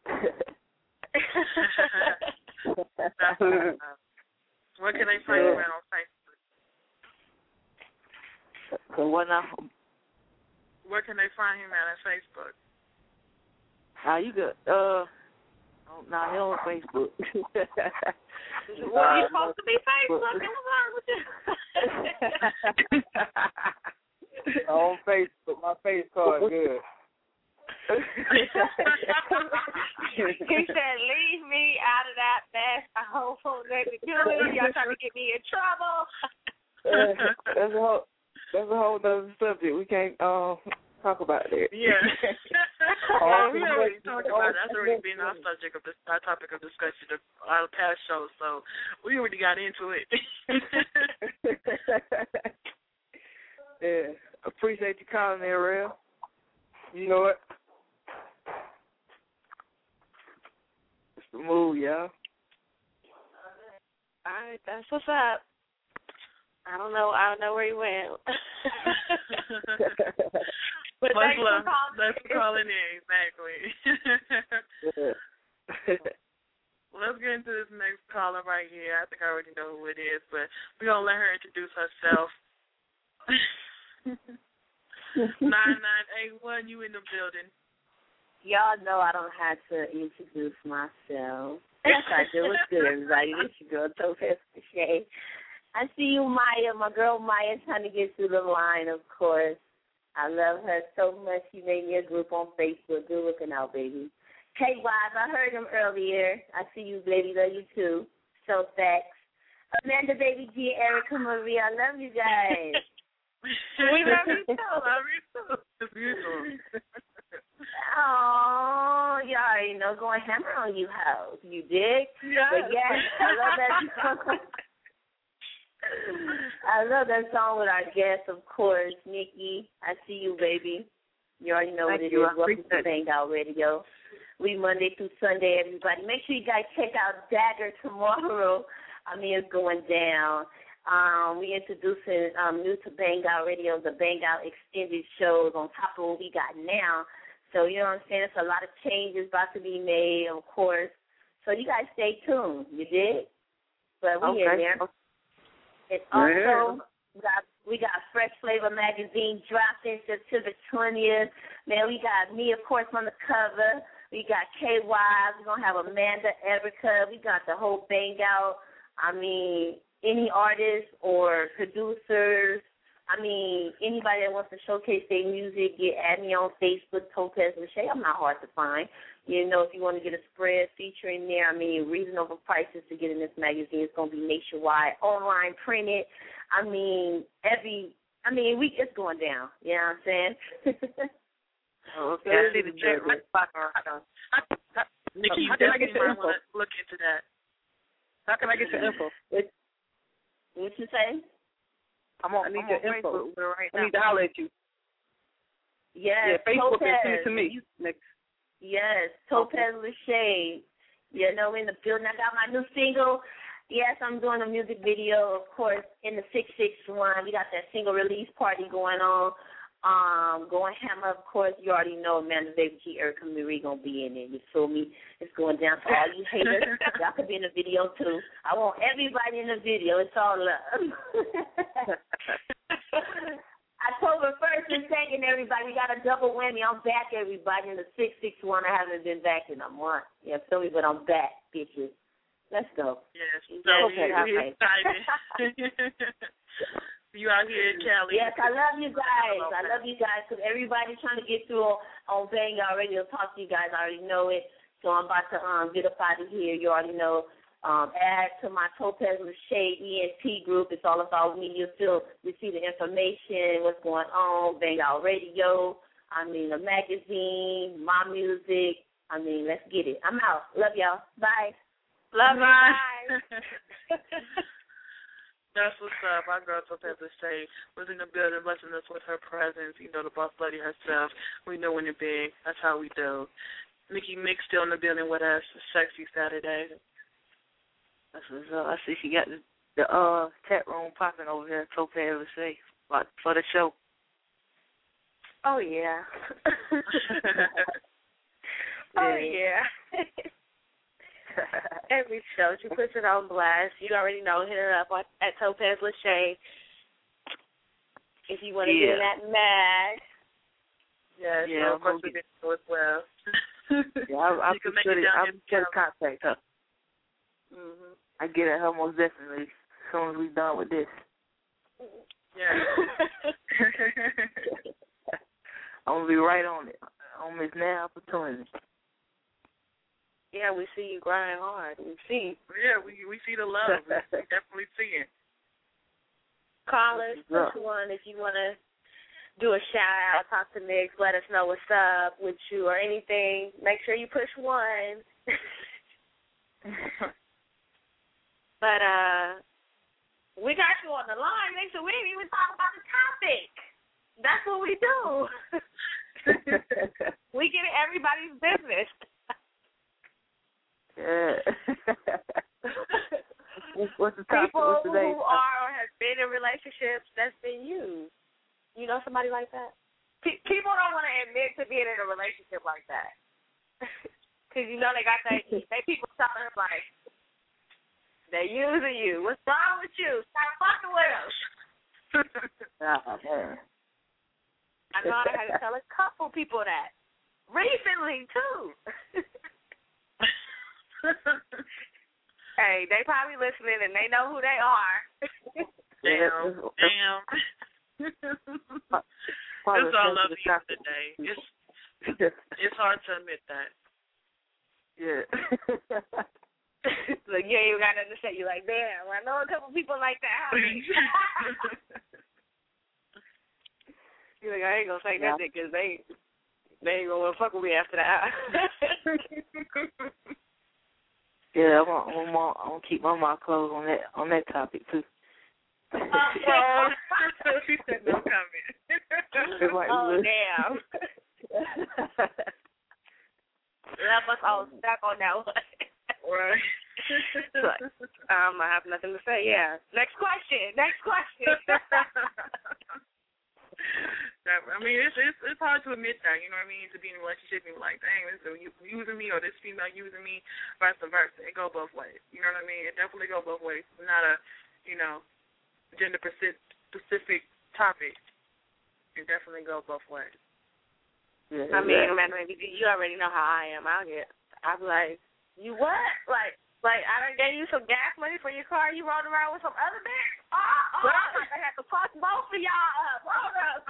Where can they find you on Facebook? So what now? Where can they find him at on Facebook? How you good? Uh, oh, nah, he on Facebook. Well, you supposed to be Facebook. On Facebook, my face card good. He said, "Leave me out of that mess. I hope nigga killing. Y'all trying to get me in trouble." uh, that's a whole. That's a whole other subject. We can't um talk about that. Yeah. Oh, we already talked about it. That's already been our subject of this, our topic of discussion of our past shows. So we already got into it. Yeah. Appreciate you calling there, Real. You know what? It's the move, y'all. All right, that's what's up. I don't know. I don't know where he went. But Much thanks love. for calling. Thanks for calling in. Exactly. Let's get into this next caller right here. I think I already know who it is, but we're going to let her introduce herself. nine nine eight one, you in the building. Y'all know I don't have to introduce myself. Yes, I do. What's good, everybody? This is your girl, Topaz Cliche. I see you, Maya. My girl Maya trying to get through the line, of course. I love her so much. She made me a group on Facebook. Good looking out, baby. Hey, Wise, I heard him earlier. I see you, baby. Love you, too. So thanks. Amanda, Baby G, Erica Marie, I love you guys. We love you, too. Love you, too. It's beautiful. Oh, you already know, going hammer on you, hoes. You dig? Yes. But yes, I love that song. I love that song with our guest, of course, Nikki. I see you, baby. You already know Thank what it you. is. Welcome to Bang Out Radio. We Monday through Sunday, everybody. Make sure you guys check out Dagger tomorrow. I mean, it's going down. Um, we introducing um, new to Bang Out Radio, the Bang Out extended shows on top of what we got now. So, you know what I'm saying? It's a lot of changes about to be made, of course. So you guys stay tuned. You did? But we okay. in there. And also, we got, we got Fresh Flavor Magazine dropping September twentieth. Man, we got me, of course, on the cover. We got K Y. We're going to have Amanda, Erica. We got the whole Bang Out. I mean, any artists or producers, I mean, anybody that wants to showcase their music, get at me on Facebook, Topaz Lachey. I'm not hard to find. You know, if you want to get a spread featuring there, I mean, reasonable prices to get in this magazine. It's going to be nationwide, online, printed. I mean, every, I mean, we it's going down. You know what I'm saying? Oh, okay. I see the chat right back. Nikki, you definitely might want to look into that. How can I get your info? What, what you say? I'm on, I need I'm your on info Facebook. right I now. need to holler at you. Yes, yeah, Facebook Topaz. and send it to me. Next. Yes, Topaz Lachey. You know, in the building. I got my new single. Yes, I'm doing a music video, of course, in the six six one. We got that single release party going on. Um, going hammer, of course. You already know Amanda, Baby G, Erica Marie going to be in it. You feel me? It's going down to all you haters. Y'all could be in the video, too. I want everybody in the video. It's all love. October first and second, everybody. We got a double whammy. I'm back, everybody, in the six six one. I haven't been back in a month. Yeah, feel me? But I'm back, bitches. Let's go. Yes, so okay, we, okay. we excited. You out here in Cali. Yes, I love you guys. I love you guys because everybody's trying to get through on, on Bang Out Radio. Talk to you guys. I already know it. So I'm about to um, get up out of here. You already know. Um, add to my Topaz Lachey E N T group. It's all about me. You'll still receive the information, what's going on, Bang Out Radio. I mean, a magazine, my music. I mean, let's get it. I'm out. Love y'all. Bye. Love you. Bye. Bye. That's what's up. Our girl Topaz Lachey was in the building, blessing us with her presence. You know, the boss lady herself. We know when you're big. That's how we do. Nikki Mix still in the building with us. Sexy Saturday. That's what's up. I see she got the, the uh chat room popping over here. Topaz Lachey for the show. Oh yeah. Oh yeah. Every show she puts it on blast. You already know. Hit her up on, at Topaz Lachey if you want to yeah. get in that mag. Yeah, yeah, so of course we did so as well. Yeah, I, I you can sure make it down I'm trying to contact her. Mm-hmm. I get at her most definitely as soon as we're done with this. Yeah. I'm gonna be right on it. On this now opportunity. Yeah, we see you grinding hard. We see. Yeah, we we see the love. We, we definitely see it. Call us, push one if you want to do a shout out, talk to Nick, let us know what's up with you or anything. Make sure you push one. But uh, we got you on the line. Nick, so we didn't even talk about the topic. That's what we do. We get in everybody's business. Yeah. What's the topic? People What's today's who are or have been in relationships that's been used. You know somebody like that? P- people don't want to admit to being in a relationship like that. Because, you know, they got that, they people telling them, like, they're using you. What's wrong with you? Stop fucking with them. Oh, man. I know I had to tell a couple people that. Recently, too. Hey, they probably listening and they know who they are. Damn, damn. It's all love you today. It's it's hard to admit that. Yeah. Like, you ain't even got nothing to say. You're like, damn, I know a couple people like that. You're like, I ain't gonna say yeah. nothing because they they ain't gonna fuck with me after that. Yeah, I'm gonna, I'm gonna, I'm gonna keep my mouth closed on that on that topic too. Oh, she said no comment. Oh damn! Left us all stuck on that one. Right. But, um, I have nothing to say. Yeah. Next question. Next question. I mean, it's, it's it's hard to admit that, you know what I mean, to be in a relationship and be like, dang, this is using me or this female using me, vice versa. It go both ways. You know what I mean? It definitely go both ways. It's not a, you know, gender specific topic. It definitely go both ways. Yeah, I mean, man, you already know how I am. I'll get, I'll be like, you what? Like, like I done gave you some gas money for your car. You rode around with some other bitch? Oh, oh, I have to fuck both of y'all up. Hold up.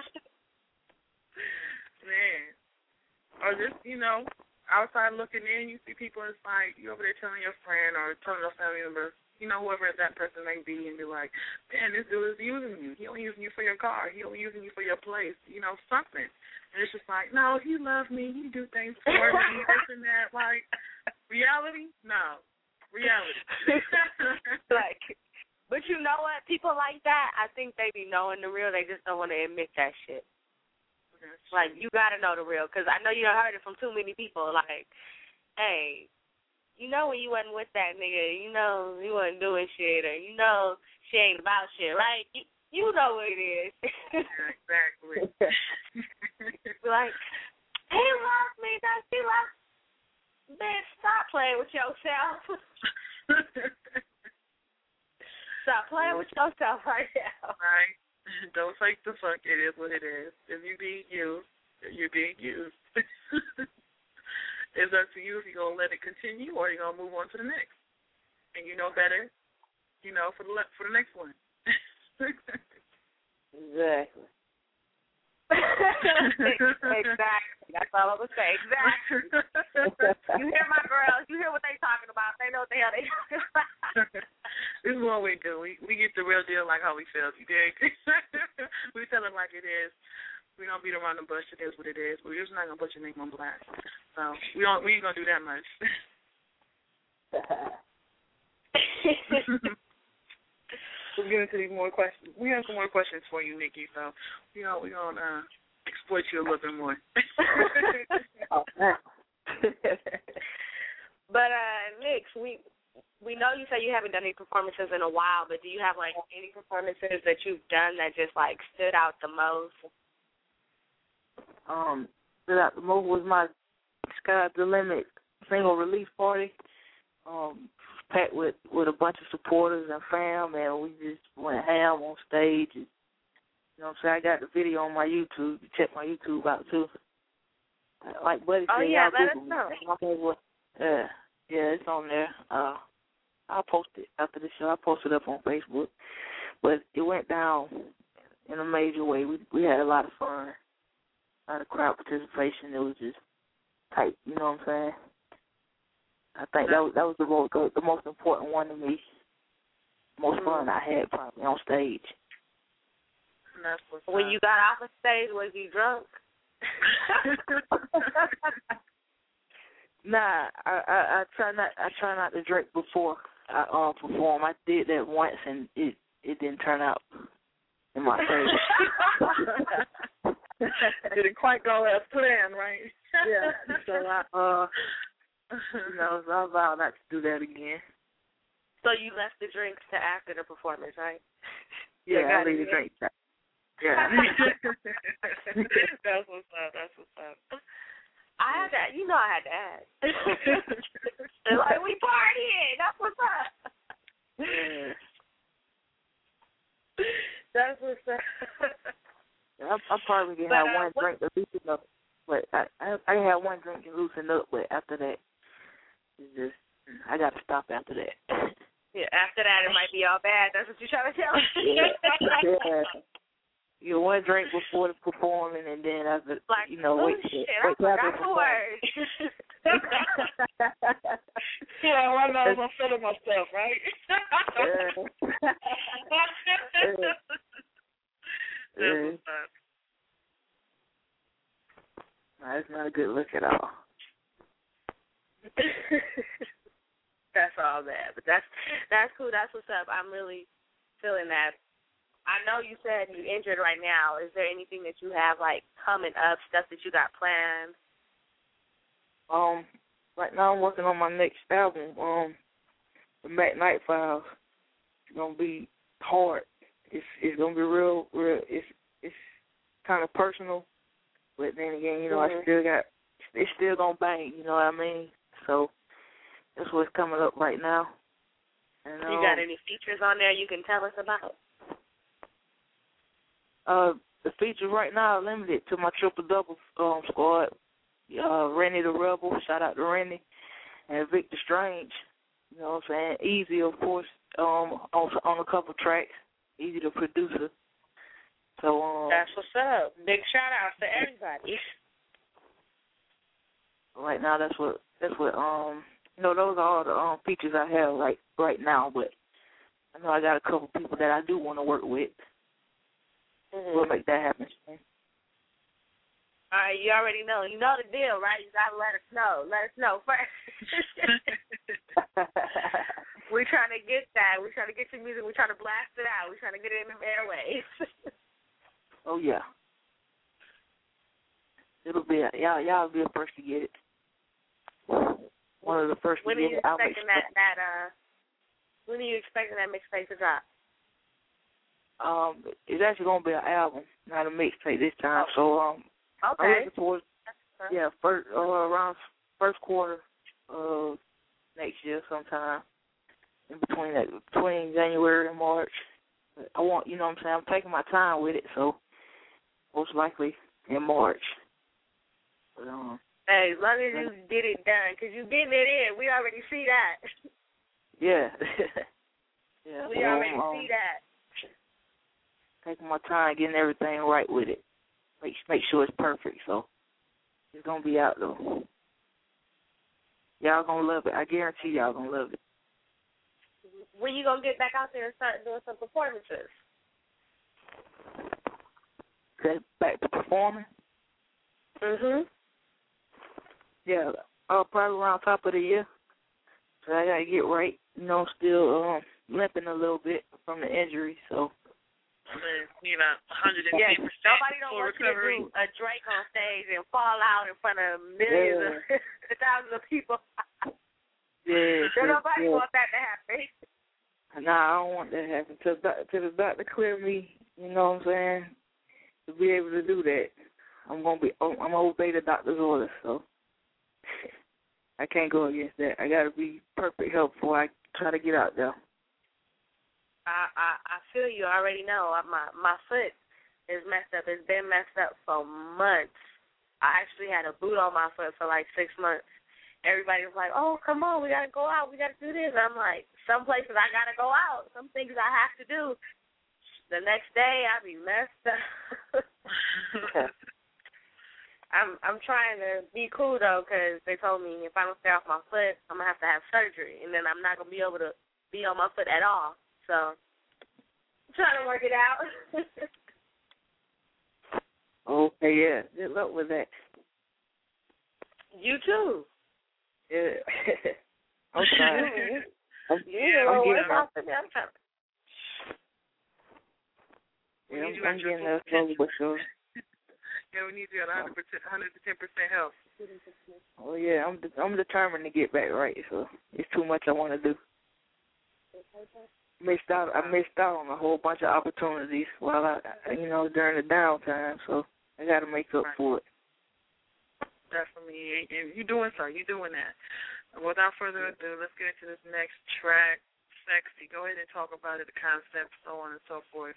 Man. Or just, you know, outside looking in, you see people, it's like, you over there telling your friend or telling your family member, you know, whoever that person may be, and be like, man, this dude is using you. He only using you for your car. He only using you for your place. You know, something. And it's just like, no, he loves me. He do things for me, this and that. Like, reality? No. Reality. Like, but you know what? People like that, I think they be knowing the real. They just don't want to admit that shit. Like, you got to know the real, because I know you done heard it from too many people. Like, hey, you know when you wasn't with that nigga, you know you wasn't doing shit, or you know she ain't about shit, right? You, you know what it is. Yeah, exactly. Like, he loves me, does he love me? Bitch, stop playing with yourself. Stop playing with yourself right now. Right. Don't fake the fuck. It is what it is. If you being used, you're being used. It's up to you if you're going to let it continue or you're going to move on to the next. And you know better, you know, for the for the next one. Exactly. Exactly. That's all I'm going to say. Exactly. You hear my girls. You hear what they talking about. They know what the hell they talking about. This is what we do. We we get the real deal like how we feel. You dig? We tell it like it is. We don't beat around the bush. It is what it is. We're just not gonna put your name on blast. So we don't. We ain't gonna do that much. We'll get into these more questions. We have some more questions for you, Nikki. So we gonna we gonna uh, exploit you a little bit more. Oh, but uh, Nix, we we know you say you haven't done any performances in a while, but do you have like any performances that you've done that just like stood out the most? Um, stood out the most was my Sky's the Limit single release party. Um, packed with, with a bunch of supporters and fam, and we just went ham on stage. And, you know what I'm saying? I got the video on my YouTube. You check my YouTube out, too. Like Buddy oh, said, yeah, y'all let us know. Yeah, yeah, it's on there. Uh, I'll post it after the show. I'll post it up on Facebook. But it went down in a major way. We we had a lot of fun, a lot of crowd participation. It was just tight, you know what I'm saying? I think that was that was the most, the most important one to me. Most fun I had probably on stage. When you got off of stage, was you drunk? Nah, I, I I try not I try not to drink before I uh, perform. I did that once and it it didn't turn out in my favor. Didn't quite go as planned, right? Yeah. So I uh you know, so I vowed not to do that again. So you left the drinks to after the performance, right? Yeah, I leave the drinks. Yeah. That's what's up. That's what's up. I had that. You know, I had to ask. Like we partying. That's what's up. Yeah. That's what's up. I, I probably can but, have uh, one what, drink to loosen up, but I I, I can have one drink to loosen up, but after that, it's just I got to stop after that. Yeah, after that it might be all bad. That's what you're trying to tell me. Yeah. Yeah. You know, one drink before the performing, and then after, like, you know, oh, wait. shit, wait I forgot the words. Yeah, one knows I'm feeling myself, right? Yeah. Yeah. That's not a good look at all. That's all bad, but that's that's cool. That's what's up. I'm really feeling that. I know you said you're injured right now. Is there anything that you have like coming up, stuff that you got planned? Um, right now I'm working on my next album. Um, the Mac Night Files. It's gonna be hard. It's it's gonna be real, real. It's it's kind of personal, but then again, you know, mm-hmm. I still got. It's still gonna bang. You know what I mean? So that's what's coming up right now. And, you um, got any features on there you can tell us about? Uh, the features right now are limited to my triple double um, squad. Uh, Rennie the Rebel, shout out to Rennie, and Victor Strange. You know what I'm saying? Easy, of course, um, on on a couple tracks. Easy the producer. So um, that's what's up. Big shout out to everybody. Right now, that's what that's what um you know those are all the um features I have right right now. But I know I got a couple people that I do want to work with. Mm-hmm. We'll make that happen. All right, you already know. You know the deal, right? You gotta let us know. Let us know first. We're trying to get that. We're trying to get your music. We're trying to blast it out. We're trying to get it in the airwaves. Oh yeah. It'll be a, y'all. Y'all will be the first to get it. One of the first when to get it. When are you expecting that? That uh. When are you expecting that mixtape to drop? Um, it's actually gonna be an album, not a mixtape this time. So um, okay. I'm looking towards yeah, first uh, around first quarter of next year sometime. In between that, between January and March. I want, you know what I'm saying. I'm taking my time with it, so most likely in March. But, um, hey, as long as you get it done, because you're getting it in, we already see that. Yeah. Yeah. We well, already um, see that. Taking my time, getting everything right with it. Make make sure it's perfect. So it's gonna be out though. Y'all gonna love it. I guarantee y'all gonna love it. When you gonna get back out there and start doing some performances? back to performing. Mhm. Yeah, uh, probably around top of the year. So I gotta get right. You know, still um, limping a little bit from the injury. So. You know, one hundred ten percent. Yeah, nobody don't want recovery. you to do a Drake on stage and fall out in front of millions Yeah. of thousands of people. Yeah. Don't nobody yeah. want that to happen. Nah, I don't want that to happen. Till, doc- till the doctor clear me, you know what I'm saying, to be able to do that, I'm gonna be, I'm gonna obey the doctor's orders. So I can't go against that. I gotta be perfect health before I try to get out there. I, I I feel you. I already know. I, my my foot is messed up. It's been messed up for months. I actually had a boot on my foot for like six months. Everybody was like, "Oh, come on, we gotta go out. We gotta do this." And I'm like, "Some places I gotta go out. Some things I have to do." The next day, I be messed up. I'm I'm trying to be cool though, because they told me if I don't stay off my foot, I'm gonna have to have surgery, and then I'm not gonna be able to be on my foot at all. So, I'm trying to work it out. Okay, yeah. Good luck with that. You too. Yeah. I'm trying. I'm, Yeah, I'm well, getting what about me? I'm trying. Yeah, I'm, you I'm got your getting full there slowly but sure. Yeah, we need you at one hundred percent, one hundred ten percent health. Oh yeah, I'm de- I'm determined to get back right. So it's too much I want to do. Missed out. I missed out on a whole bunch of opportunities while I, you know, during the downtime. So I got to make up Right. for it. Definitely. And you're doing so. You're doing that. Without further ado, let's get into this next track, Sexy. Go ahead and talk about it, the concept, so on and so forth.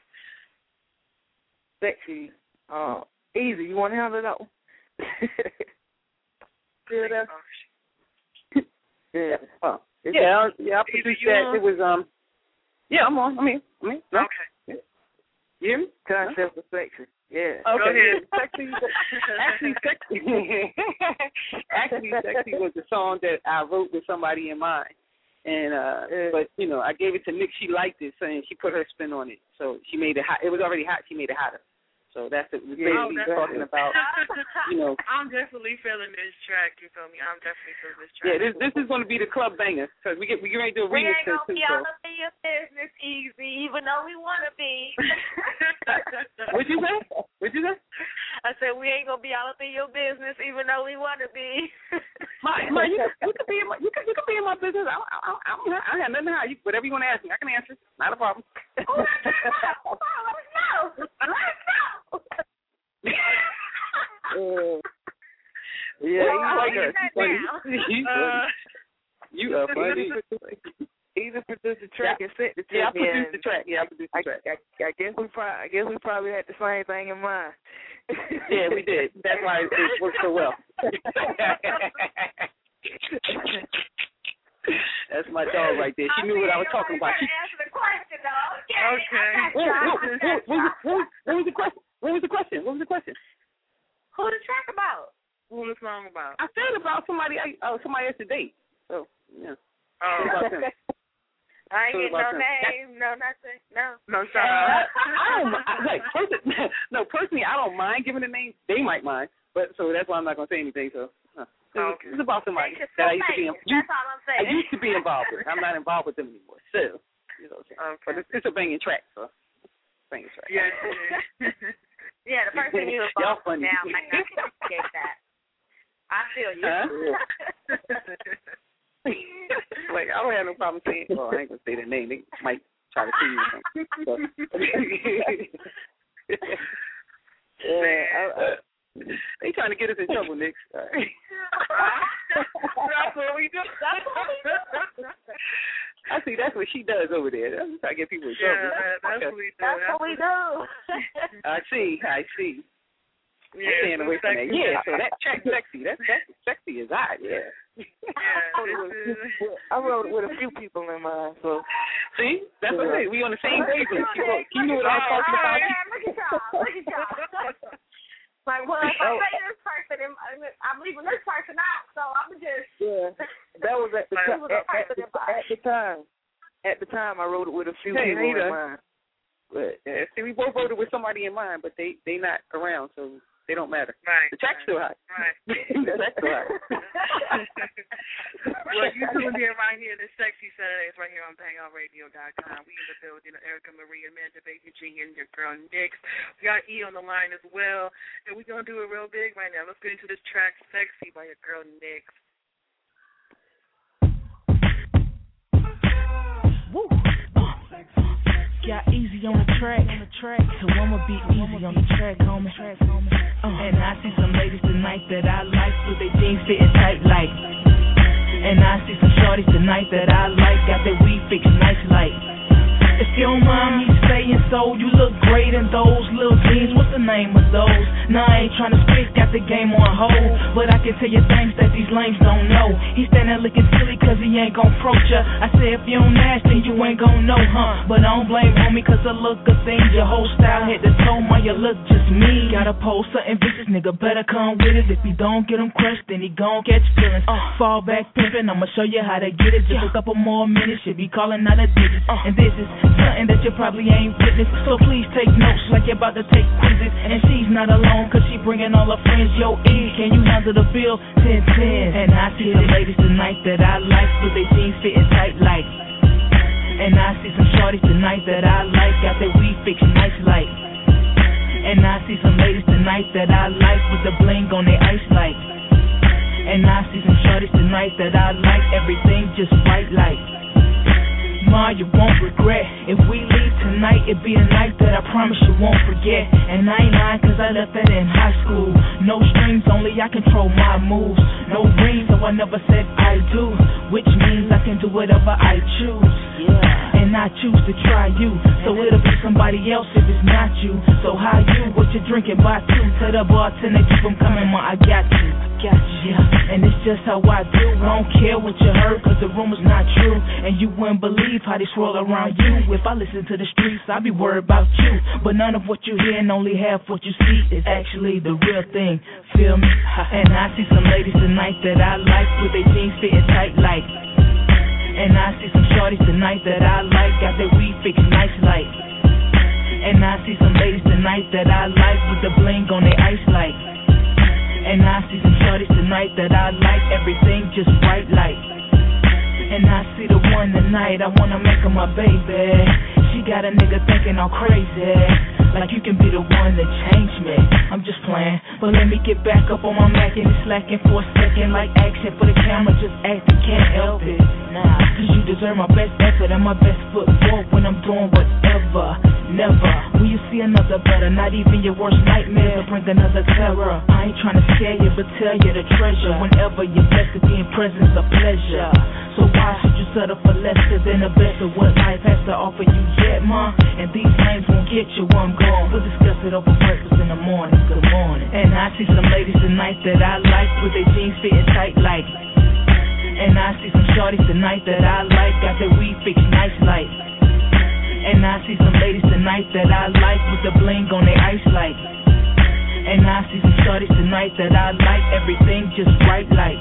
Sexy. Uh, easy. You want to handle that one? Good. Yeah. Oh, yeah. Yeah. I produced that. It was um. Yeah, I'm on. I mean, I mean. No. Okay. You hear me? Concept of sexy. Yeah. Okay. Go ahead. Yeah, sexy. Actually, sexy. Actually, sexy was the song that I wrote with somebody in mind, and uh, Yeah. but you know, I gave it to Nick. She liked it, so and she put her spin on it. So she made it hot. It was already hot. She made it hotter. So that's it. We're Yeah, basically oh, talking about, you know. I'm definitely feeling this track. You feel me? I'm definitely feeling this track. Yeah, this this is going to be the club banger because we get we get ready to do a We remix ain't to it gonna too. be So. all up in your business easy, even though we want to be. What'd you say? What'd you say? I said we ain't gonna be all up in your business, even though we want to be. My, my, you, you could be in my, you could, you could be in my business. I, I, I, I don't have, I have nothing to hide. You, whatever you want to ask me, I can answer. Not a problem. Oh, let us know. Let us know. Uh, yeah, Well, you like you her. funny. You Uh, funny. You are funny. Either produce the track Yeah. and set the Yeah, I tip in. produced the track. Yeah, I produced the I, track. I, I guess we probably, I guess we probably had the same thing in mind. Yeah, we did. That's why it, it worked so well. That's my dog right there. She knew what I was talking about. She, Answer the question, though. Okay. what, what, what, what, was- what, what was the question? What was the question? What was the question? Who the track about? What was the song about? I said about somebody. I, oh, somebody else to date. So yeah. Oh. What about them? I ain't What getting no about them? name, no nothing, no. No, shut I, up. I don't. I, like, person, no, personally, I don't mind giving a name. They might mind, but so that's why I'm not gonna say anything. So huh. Oh, okay. It's about somebody They just that I so used to be. famous. Used, That's all I'm I saying. used to be involved with. I'm not involved with them anymore. So you know what I'm saying. Okay. But it's, it's a banging track. So banging track. Yeah. Yeah, the person you Y'all involved funny. now might not appreciate that. I feel you. Huh? Like I don't have no problem saying. Well, I ain't gonna say their name. They might try to see you or something. So. Yeah, I, I, They trying to get us in trouble, Nick. That's what we do. That's what we do. I see. That's what she does over there. That's trying to get people in trouble. Yeah, that's Okay. what we do. That's what we do. I see. I see. Yeah, I'm staying away from that. sexy. Yeah. So that track sexy. That that sexy is hot. Yeah. Yeah, this is, I wrote it with a few people in mind. So See, that's what I say. We on the same wavelength. She, wrote- she knew what I was talking about. Yeah, look at y'all. Look at y'all. Like, well, if I say this person, I'm leaving this person out, so I'm just. yeah, that was at the Like, time. who was the At, at, person the, at the time, at the time, I wrote it with a few Hey, people Anita. in mind. But Yeah. See, we both wrote it with somebody in mind, but they they not around, so they don't matter. Right. The track's still hot. Right. The track's still hot. Well, you tuned in right here to Sexy Saturdays right here on bang out radio dot com. We in the building, Erica Marie, Amanda Baker G, and your girl Nix. We got E on the line as well, and we're going to do it real big right now. Let's get into this track, Sexy, by your girl Nix. Woo. Uh. Got easy on the track, on the track, so I'ma be easy on the track, homie. Uh. And I see some ladies tonight that I like, with their jeans fitting tight like. And I see some shorties tonight that I like, got their weed fixed nice like. If you don't mind me saying so, you look great in those little jeans. What's the name of those? Nah, I ain't tryna spit, got the game on hold, but I can tell you things that these lames don't know. He standing looking silly cause he ain't gon' approach ya. I say if you don't ask, then you ain't gon' know, huh? But I don't blame homie cause the look of things, your whole style hit the toe, man, you look just me. Gotta pose something vicious, nigga better come with it. If he don't get him crushed, then he gon' catch feelings. Uh, fall back pimpin', I'ma show you how to get it. Just a couple more minutes, should be calling out a digits. Uh, and this is something that you probably ain't witnessed, so please take notes like you're about to take quizzes. And she's not alone cause she bringing all her friends. Yo, E, can you handle the bill? ten ten. And I see some ladies tonight that I like, with their jeans fitting tight like. And I see some shorties tonight that I like, got their weed fixed nice like. And I see some ladies tonight that I like, with the bling on their ice like. And I see some shorties tonight that I like, everything just right like. Ma, you won't regret. If we leave tonight, it be a night that I promise you won't forget. And I ain't lying cause I left that in high school. No strings, only I control my moves. No rings, so I never said I do, which means I can do whatever I choose. Yeah. And I choose to try you, so it'll be somebody else if it's not you. So how you, what you drinking, by two? Tell the bartender keep them coming, ma, I got you. Got you. Yeah. And it's just how I do. I don't care what you heard cause the rumor's not true. And you wouldn't believe how they swirl around you. If I listen to the streets, I be worried about you. But none of what you hear and only half what you see is actually the real thing. Feel me? And I see some ladies tonight that I like, with their jeans fitting tight like. And I see some shorties tonight that I like, got their weed fixed nice like. And I see some ladies tonight that I like, with the bling on their ice like. And I see some shorties tonight that I like, everything just right like. And I see the one tonight, I wanna make her my baby. She got a nigga thinking I'm crazy, like you can be the one that changed me. I'm just playing, but let me get back up on my Mac and it's slacking for a second. Like action for the camera, just acting, can't help it. Nah, cause you deserve my best effort and my best foot forward when I'm doing whatever. Never will you see another better, not even your worst nightmare will bring another terror. I ain't trying to scare you, but tell you the treasure. Whenever you're blessed to be in presence of pleasure. So why should you settle for less than the best of what life has to offer you yet, ma? And these lanes won't get you where I'm going. We'll discuss it over breakfast in the morning. Good morning. And I see some ladies tonight that I like, with their jeans fitting tight like. And I see some shorties tonight that I like, got their weed fixed nice like. And I see some ladies tonight that I like, with the bling on their ice like. And I see some shorties tonight that I like, everything just right like.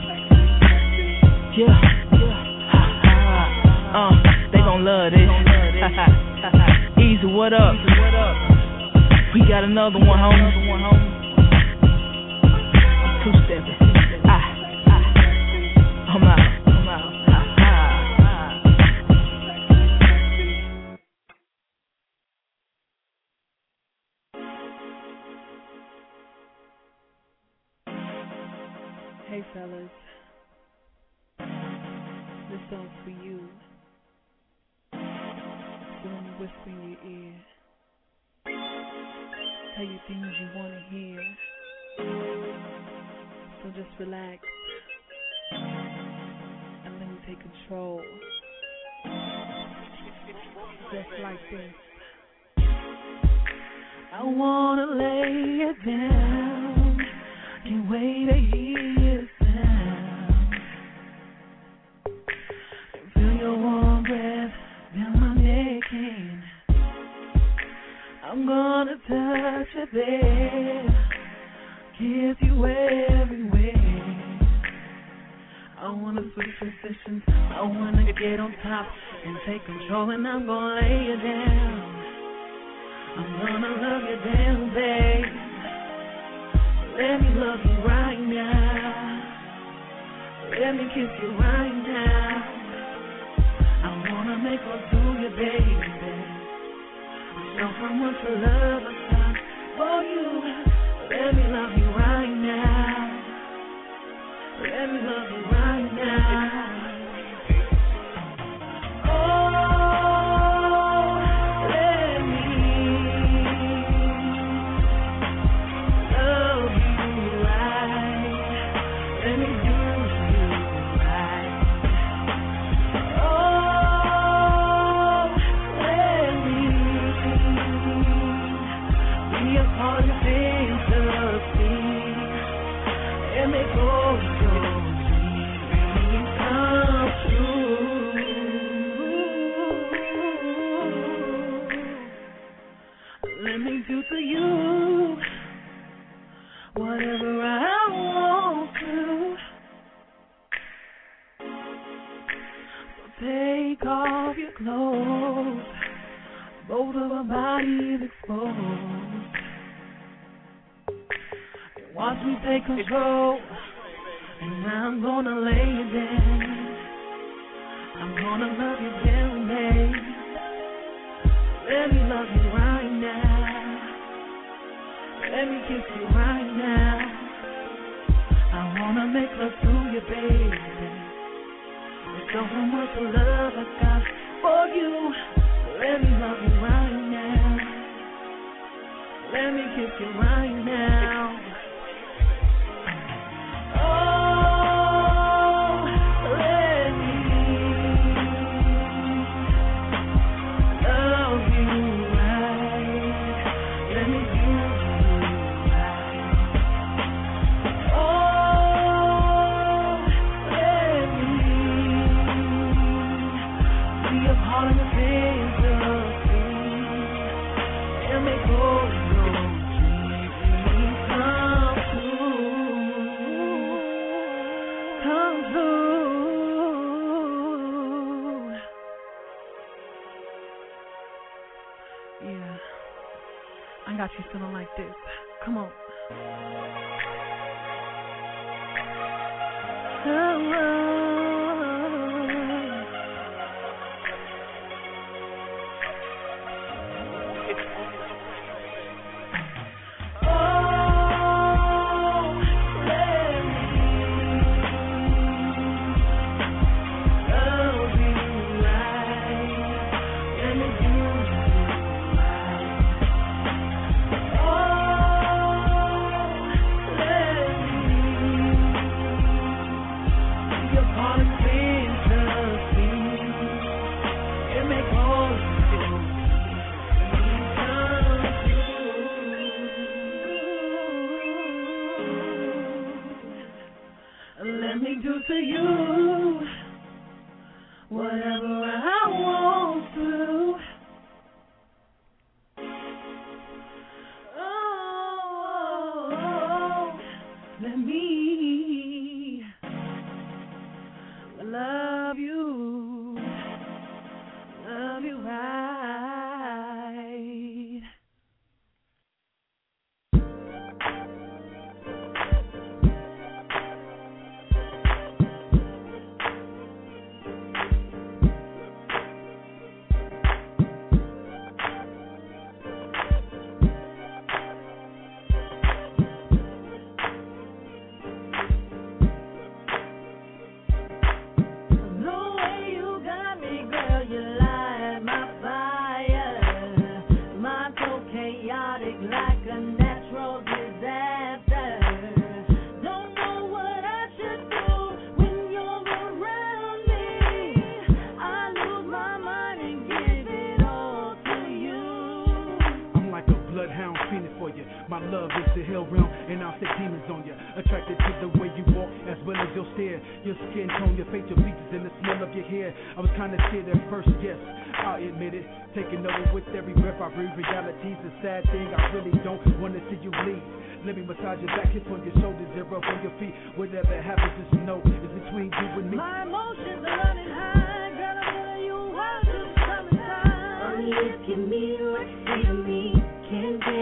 Yeah, yeah. Uh, they gon' love this. Easy, what up? We got another one, homie. I'm two-stepping. Ah, ah. I'm out. I'm out. Hey fellas, this song's for you. So let me whisper in your ear, tell you things you want to hear. So just relax and let me take control. Just like this. I wanna lay it down, can't wait to hear your sound. Feel your warm breath down my neck and I'm gonna touch it there, kiss you everywhere. I wanna switch positions, I wanna get on top and take control, and I'm gonna lay you down. I'm gonna love you down, babe. Let me love you right now. Let me kiss you right now. I wanna make love to you, baby. Show how much love I got for you. Let me love you right now. Let me love you right now. To you, whatever I want to. So take off your clothes, both of our bodies exposed, and watch me take control. And I'm gonna lay you down. I'm gonna love you down, babe. Let me love you right now. Let me kiss you right now. I wanna make love to you, baby. There's so much love I got for you. Let me love you right now. Let me kiss you right now. Oh, let me love you right. Let me do I got you feeling like this. Come on. Oh, let me do to you whatever I want to. Oh, let me love you, love you right. My love is the hell realm, and I'll set demons on you. Attracted to the way you walk, as well as your stare. Your skin tone, your facial features, and the smell of your hair. I was kinda scared at first, yes, I'll admit it. Taking over with every breath I breathe. Reality's a sad thing, I really don't wanna see you leave. Let me massage your back, hits on your shoulders, zero on your feet. Whatever happens, just know it's between you and me. My emotions are running high, girl, I'm telling you, why do the summertime? Only if you mean what you say to me.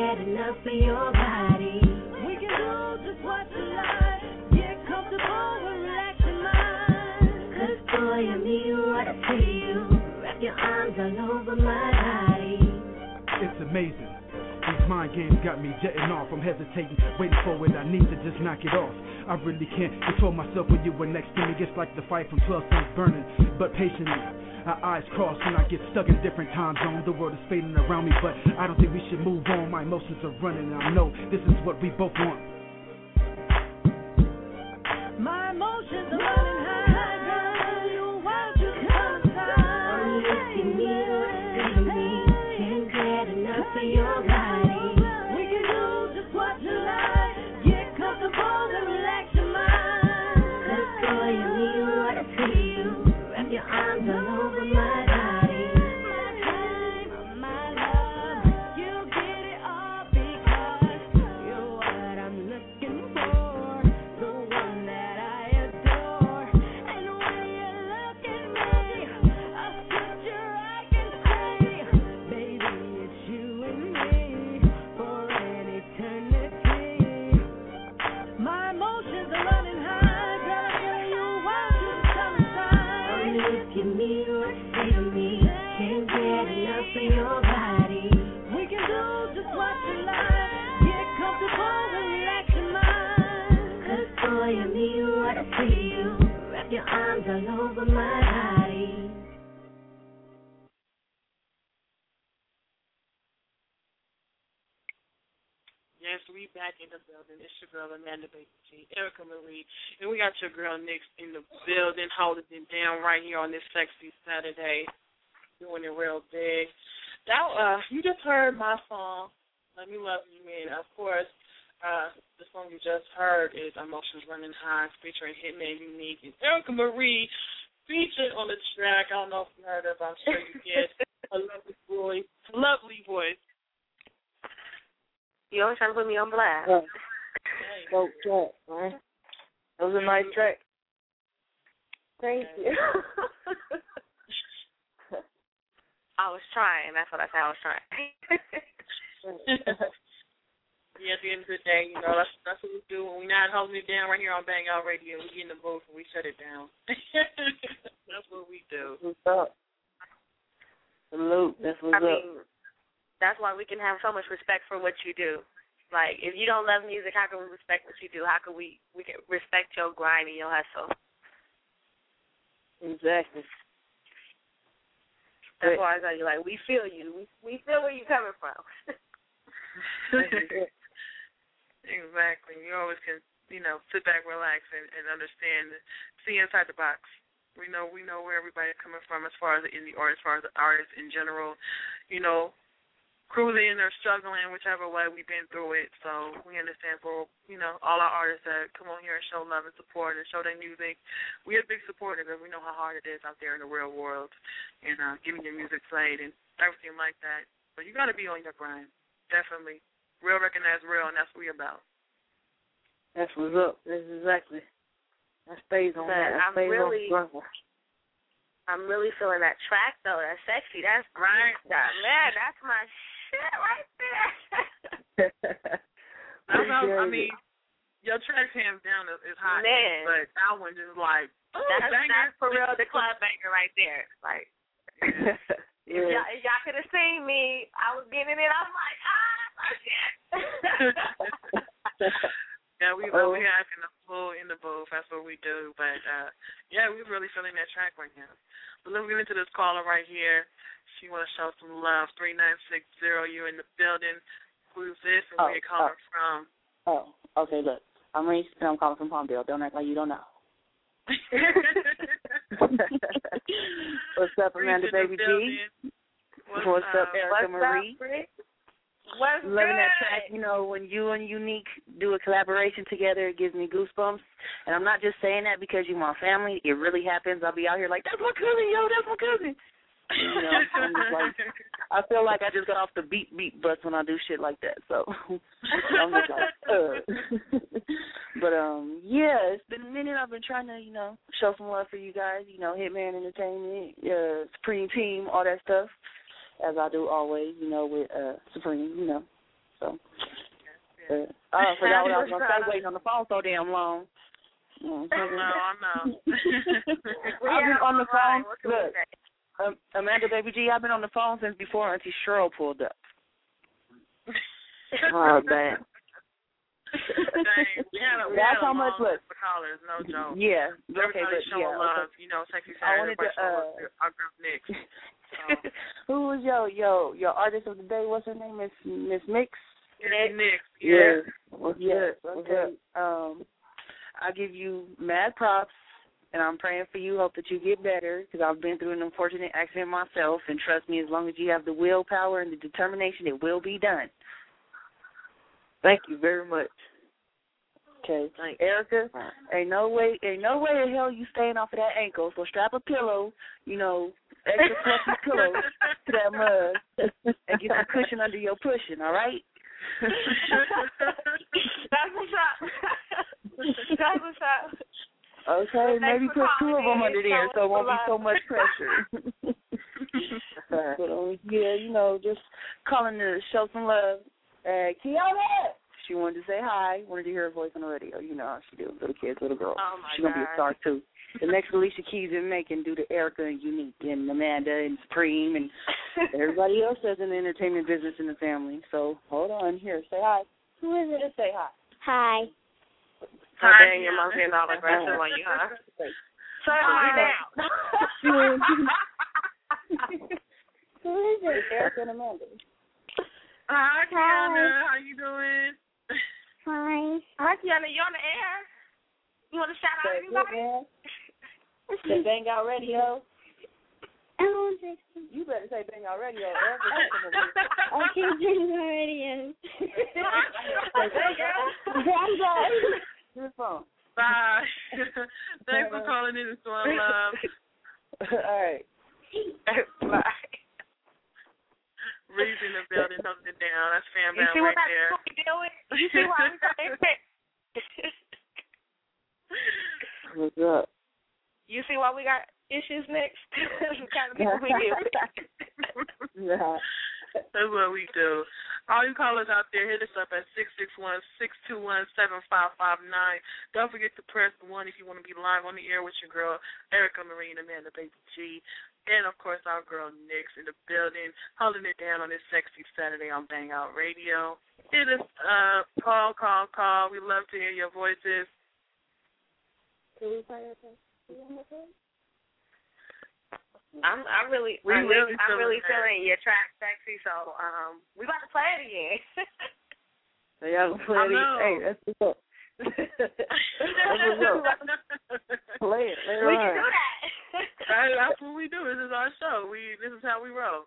get enough of your body. We can do just what you like. Get comfortable and relax your mind. Cause boy, I mean what I see you. Wrap your arms all over my body. It's amazing. These mind games got me jetting off. I'm hesitating, waiting for it. I need to just knock it off. I really can't control myself when you were next to me. It's like the fight from twelve suns burning. But patiently, our eyes cross and I get stuck in different time zones. The world is fading around me, but I don't think we should move on. My emotions are running and I know this is what we both want. My emotions are running high, girl. You want you come inside. Oh, you see me, you see me. Can't get enough of your body. We can do just what you like. Get comfortable and relax your mind. Cause boy, you mean what I see you. Wrap your arms all over my body. My time, my love. You get it all because you're what I'm looking for. The one that I adore. And when you look at me, a picture I can see. Baby, it's you and me for an eternity. My emotions are running high, girl. You want you to come inside. Oh, you give me what you say to me. Can't get enough of your body. We can do just what you like. Get comfortable and relax your mind. Cause boy, I mean what I see you. Wrap your arms all over my body. Yes, we back in the building. It's your girl, Amanda Baby G, Erica Marie. And we got your girl, Nix, in the building, holding it down right here on this sexy Saturday, doing it real big. That, uh, you just heard my song, Let Me Love You, and of course, uh, the song you just heard is Emotions Running High, featuring Hitman Unique and Erica Marie, featured on the track. I don't know if you heard her, but I'm sure you did. A lovely voice. Lovely voice. You always trying to put me on blast. Yeah. Dope track, man. That was a nice track. Thank you. I was trying. That's what I said. I was trying. Yeah, at the end of the day, you know, that's that's what we do when we're not holding it down right here on Bang Out Radio. We get in the booth and we shut it down. That's what we do. What's up? Salute. That's what's I up. mean, that's why we can have so much respect for what you do. Like, if you don't love music, how can we respect what you do? How can we we can respect your grind and your hustle? Exactly. That's why I tell you, like, we feel you. We we feel where you're coming from. Exactly. You always can, you know, sit back, relax, and, and understand, see inside the box. We know we know where everybody's coming from as far as the indie artists, as far as the artists in general. You know, cruising or struggling, whichever way, we've been through it. So we understand for, you know, all our artists that come on here and show love and support and show their music. We're big supporters because we know how hard it is out there in the real world and uh, getting your music played and everything like that. But you got to be on your grind, definitely. Real recognize real, and that's what we're about. That's what's up. That's exactly. That stays on that. that I'm stays really, on I'm really feeling that track though. That's sexy. That's right. That, man, that's my shit right there. That's how, I mean, your track hands down is, is hot, man. But that one just like, oh, that's, banger. that's for real the club banger right there. Like, yeah. if, y'all, if y'all could have seen me, I was getting it. I was like, ah, that's my shit. Yeah, we oh. we acting the full in the booth. That's what we do. But uh, yeah, we're really feeling that track right now. But let's get into this caller right here. She want to show some love. Three nine six zero. You in the building? Who's this? And where oh, you calling oh. from? Oh, okay. Look, I'm Reese, and I'm calling from Palmdale. Don't act like you don't know. What's up, Amanda Baby G? What's, What's up, Erica What's Marie? Up, What's Loving good? that track. You know, when you and Unique do a collaboration together, it gives me goosebumps. And I'm not just saying that because you're my family. It really happens. I'll be out here like, that's my cousin, yo, that's my cousin. You know, I'm just like, I feel like I just got off the beat beat bus when I do shit like that. So I'm just like, uh. But um, yeah, it's been a minute. I've been trying to, you know, show some love for you guys. You know, Hitman Entertainment, uh, Supreme Team, all that stuff. As I do always, you know, with uh, Supreme, you know. So, but, I forgot what I was gonna say. Waiting on the phone so damn long. Mm-hmm. No, I know. I've been on the phone. Look, um, Amanda, baby G, I've been on the phone since before Auntie Cheryl pulled up. Oh, man. Dang, we had a, we That's had a how much. long Look, list of callers, no joke. yeah. Everybody Okay, but showing yeah. love, Okay. you know, sexy I Saturday. wanted to. Uh, our girl Nick. So. Who was your your your artist of the day? What's her name? Miss Miss Mix. Nick. Nick. Yeah. What's yes. good? Okay. Um, I give you mad props, and I'm praying for you. Hope that you get better, because I've been through an unfortunate accident myself, and trust me, as long as you have the willpower and the determination, it will be done. Thank you very much. Okay. Thanks. Erica, ain't no way, ain't no way in hell you staying off of that ankle. So strap a pillow, you know, extra fluffy pillow to that mug, and get some cushion under your pushing. All right. That's what's up. That's what's up. Okay, maybe put two of them under there so it won't be so much pressure. But um, yeah, you know, just calling to show some love. Uh, Kiana, she wanted to say hi. Wanted to hear her voice on the radio. You know how she do, little kids, little girls. Oh my She's gonna be a star too. The next Alicia Keys and Macon do the Erica and Unique and Amanda and Supreme and everybody else that's in the entertainment business in the family. So hold on, here, say hi. Who is it? Say hi. Hi. Hi, dang, your mom's getting all aggressive on you, huh? Say hi now. Who is it? Erica and Amanda. Hi, Kiana. How you doing? Fine. Hi, Kiana. You on the air? You want to shout out anybody? Say Bang Out Radio. Oh, you better say Bang Out Radio. Okay, Bang Out Radio. Bang Out. Your phone. Bye. Thanks for calling in and showing love. All right. Bye. Reeves in the building, holding it down. That's Fam You Bam see right what that's there. what we doing? You see why we got it? What's up? You see why we got issues next? The kind of people we deal with. Yeah. That's what we do. All you callers out there, hit us up at six six one, six two one, seven five five nine. Don't forget to press one if you want to be live on the air with your girl, Erica Marie and Amanda Baby G. And, of course, our girl Nick's in the building, holding it down on this sexy Saturday on Bang Out Radio. Hit us up, call, call, call. We love to hear your voices. Can we play that? I'm I really We I really I'm really feeling feeling your track sexy, so um we about to play it again. So y'all gonna play it? Hey, that's what's up. That's what's up. Play it later we on. can do that. Right, that's what we do. This is our show. We this is how we roll.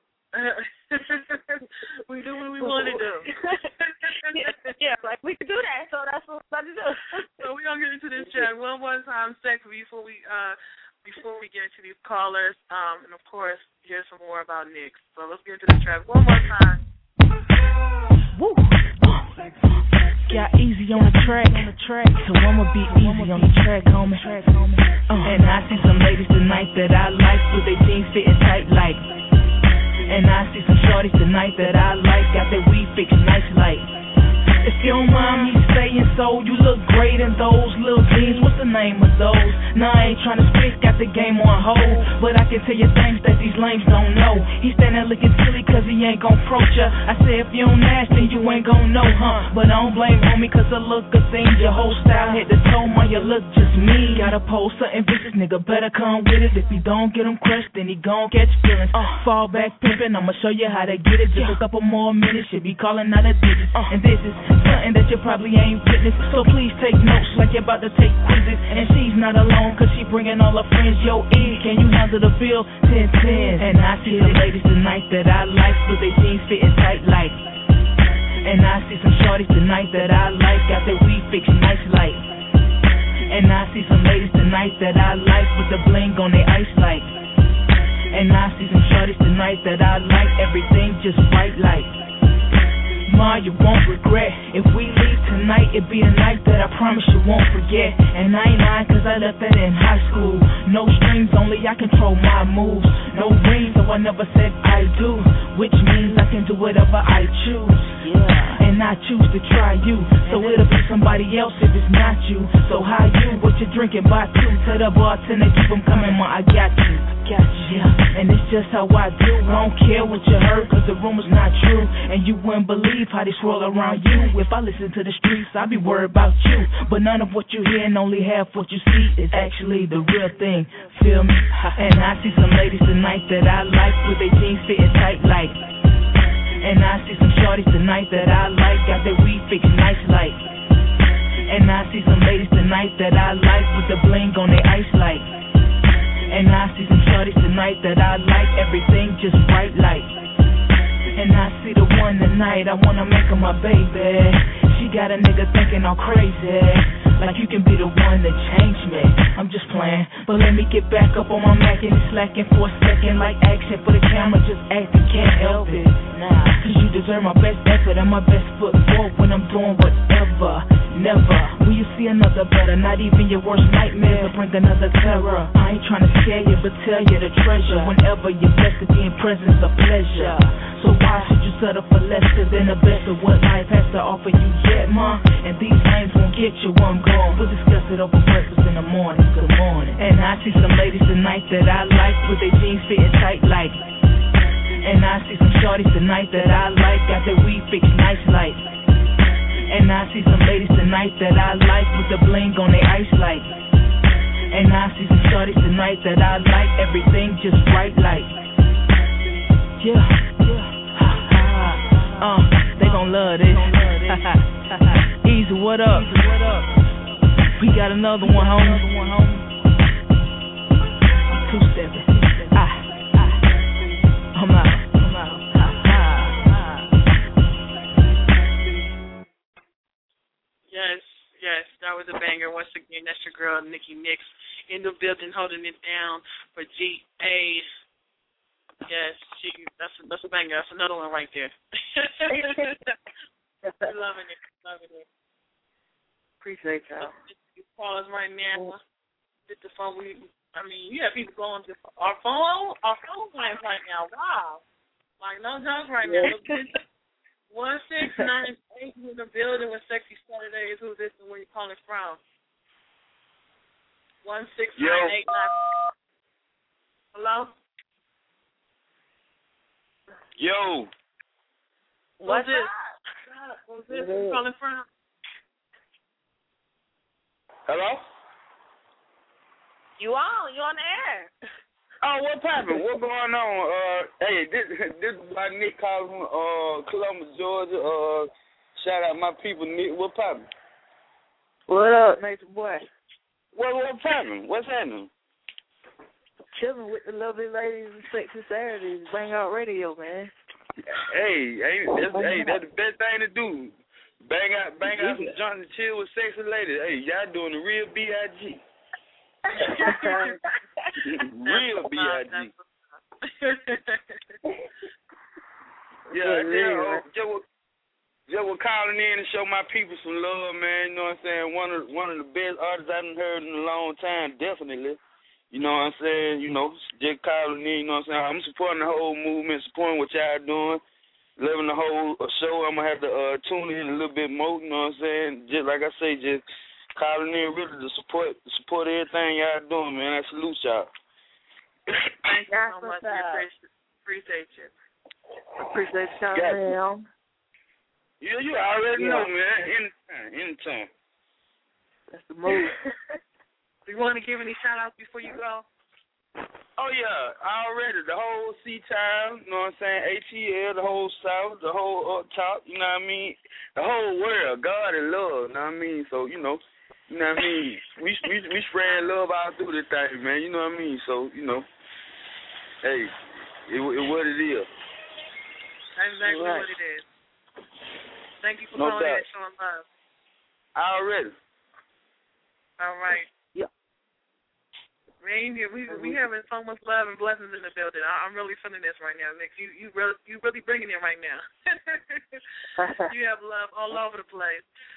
We do what we want to do. Yeah, like we can do that. So that's what we're about to do. So we're gonna get into this chat one more time, sex before we uh before we get into these callers. Um, and of course, hear some more about Nick. So let's get into the track one more time. Woo. Got easy on the track, on the track, so I'ma be easy on the track, homie. Uh, and I see some ladies tonight that I like with their jeans fitting tight like. And I see some shorties tonight that I like, got their weed fixed nice like. If you don't mind me saying so, you look great in those little jeans. What's the name of those? Nah, I ain't tryna spit, got the game on hold. But I can tell you things that these lames don't know. He standing looking silly cause he ain't gon' approach ya. I say if you don't ask, then you ain't gon' know, huh? But I don't blame homie cause the look of things. Your whole style head to toe, man, you look just me. Gotta post something vicious, nigga better come with it. If he don't get him crushed, then he gon' catch feelings. Uh, fall back pimpin', I'ma show you how to get it. Just a couple more minutes, should be calling out the digits. Uh, and this is something that you probably ain't witnessed, so please take notes like you're about to take quizzes. And she's not alone cause she bringing all her friends. Yo, E, can you handle the bill? ten ten. And I see some ladies tonight that I like with their jeans fitting tight like. And I see some shorties tonight that I like, got their weed fixed nice like. And I see some ladies tonight that I like with the bling on their ice like. And I see some shorties tonight that I like, everything just right like. Ma, you won't regret. If we leave tonight, it'd be a night that I promise you won't forget. And I ain't lying cause I left that in high school. No strings, only I control my moves. No rings, so I never said I do, which means I can do whatever I choose. Yeah. And and I choose to try you. So it'll be somebody else if it's not you. So how you, what you drinking by two? Tell the bartender keep them coming, ma, I got you. Got you. Yeah, and it's just how I do. I don't care what you heard, cause the rumor's not true. And you wouldn't believe how they swirl around you. If I listen to the streets, I'd be worried about you. But none of what you hear and only half what you see is actually the real thing. Feel me? And I see some ladies tonight that I like with their jeans fitting tight like. And I see some shorties tonight that I like, got their weed fixed nice like. And I see some ladies tonight that I like with the bling on their ice like. And I see some shorties tonight that I like, everything just right like. And I see the one tonight, I wanna make her my baby. She got a nigga thinking I'm crazy, like you can be the one that changed me. I'm just playing, but let me get back up on my Mac and slacking for a second. Like action for the camera, just acting, can't help it. Nah, cause you deserve my best effort and my best foot forward when I'm doing whatever. Never will you see another better, not even your worst nightmare will bring another terror. I ain't trying to scare you, but tell you the treasure. Whenever you're blessed to be in presence of pleasure. So why should you settle for less than the best of what life has to offer you yet, ma? And these names won't get you where I'm going. We'll discuss it over breakfast in the morning. Good morning. And I see some ladies tonight that I like with their jeans fitting tight like. And I see some shorties tonight that I like, got their weed fixed nice like. And I see some ladies tonight that I like with the bling on their ice like. And I see some shorties tonight that I like, everything just right like. Yeah, yeah, ha ha. Uh, they gon' love this. Easy, what up? We got another one, homie. Two-stepping. Ah, ah. I'm out. I'm out. Ha ha. Yes, yes, that was a banger. Once again, that's your girl, Nikki Nix, in the building holding it down for G A. Yes, she, that's, a, that's a banger. That's another one right there. Loving it, loving it. Appreciate y'all. You call us right now. Hit the phone. We, I mean, you have people going to our phone, our phone lines right now. Wow. Like, no jokes right now. one six nine eight in the building with Sexy Saturdays. Who's this and where you calling from? one six nine eight nine. Hello? Yo. What's this? Who's this? Where you calling from? Hello? You on? You on the air? Oh, what's happening? What's going on? Uh, hey, this this is why Nick calls from uh, Columbus, Georgia. Uh, shout out my people, Nick. What's happening? What up, Nathan boy? What what's happening? What's happening? Chilling with the lovely ladies and Sexy Saturdays. Bang Out Radio, man. Hey, hey, that's, hey, that's the best thing to do. Bang out, bang out some joints and chill with sexy ladies. Hey, y'all doing the real B I G. Real B I G. Yeah, yeah. Just was, just was calling in to show my people some love, man. You know what I'm saying? One of one of the best artists I haven't heard in a long time, definitely. You know what I'm saying? You know, just calling in. You know what I'm saying? I'm supporting the whole movement, supporting what y'all doing. Living the whole show, I'm going to have to uh, tune in a little bit more, you know what I'm saying? Just like I say, just calling in really to support support everything y'all doing, man. I salute y'all. Thank you so much. We appreciate you. Appreciate y'all, man. You, you already yeah. know, man. Anytime, anytime. That's the move. Do you want to give any shout-outs before you go? Oh, yeah, already. The whole C-Town, you know what I'm saying, A T L, the whole South, the whole up top, you know what I mean? The whole world, God and love, you know what I mean? So, you know, you know what I mean? we, we, we spread love all through this thing, man, you know what I mean? So, you know, hey, it, it what it is. That's exactly right. What it is. Thank you for no calling doubt. in and showing love. Already. All right. Man, we we having so much love and blessings in the building. I, I'm really feeling this right now, Nick. You you really you really bringing it right now. You have love all over the place.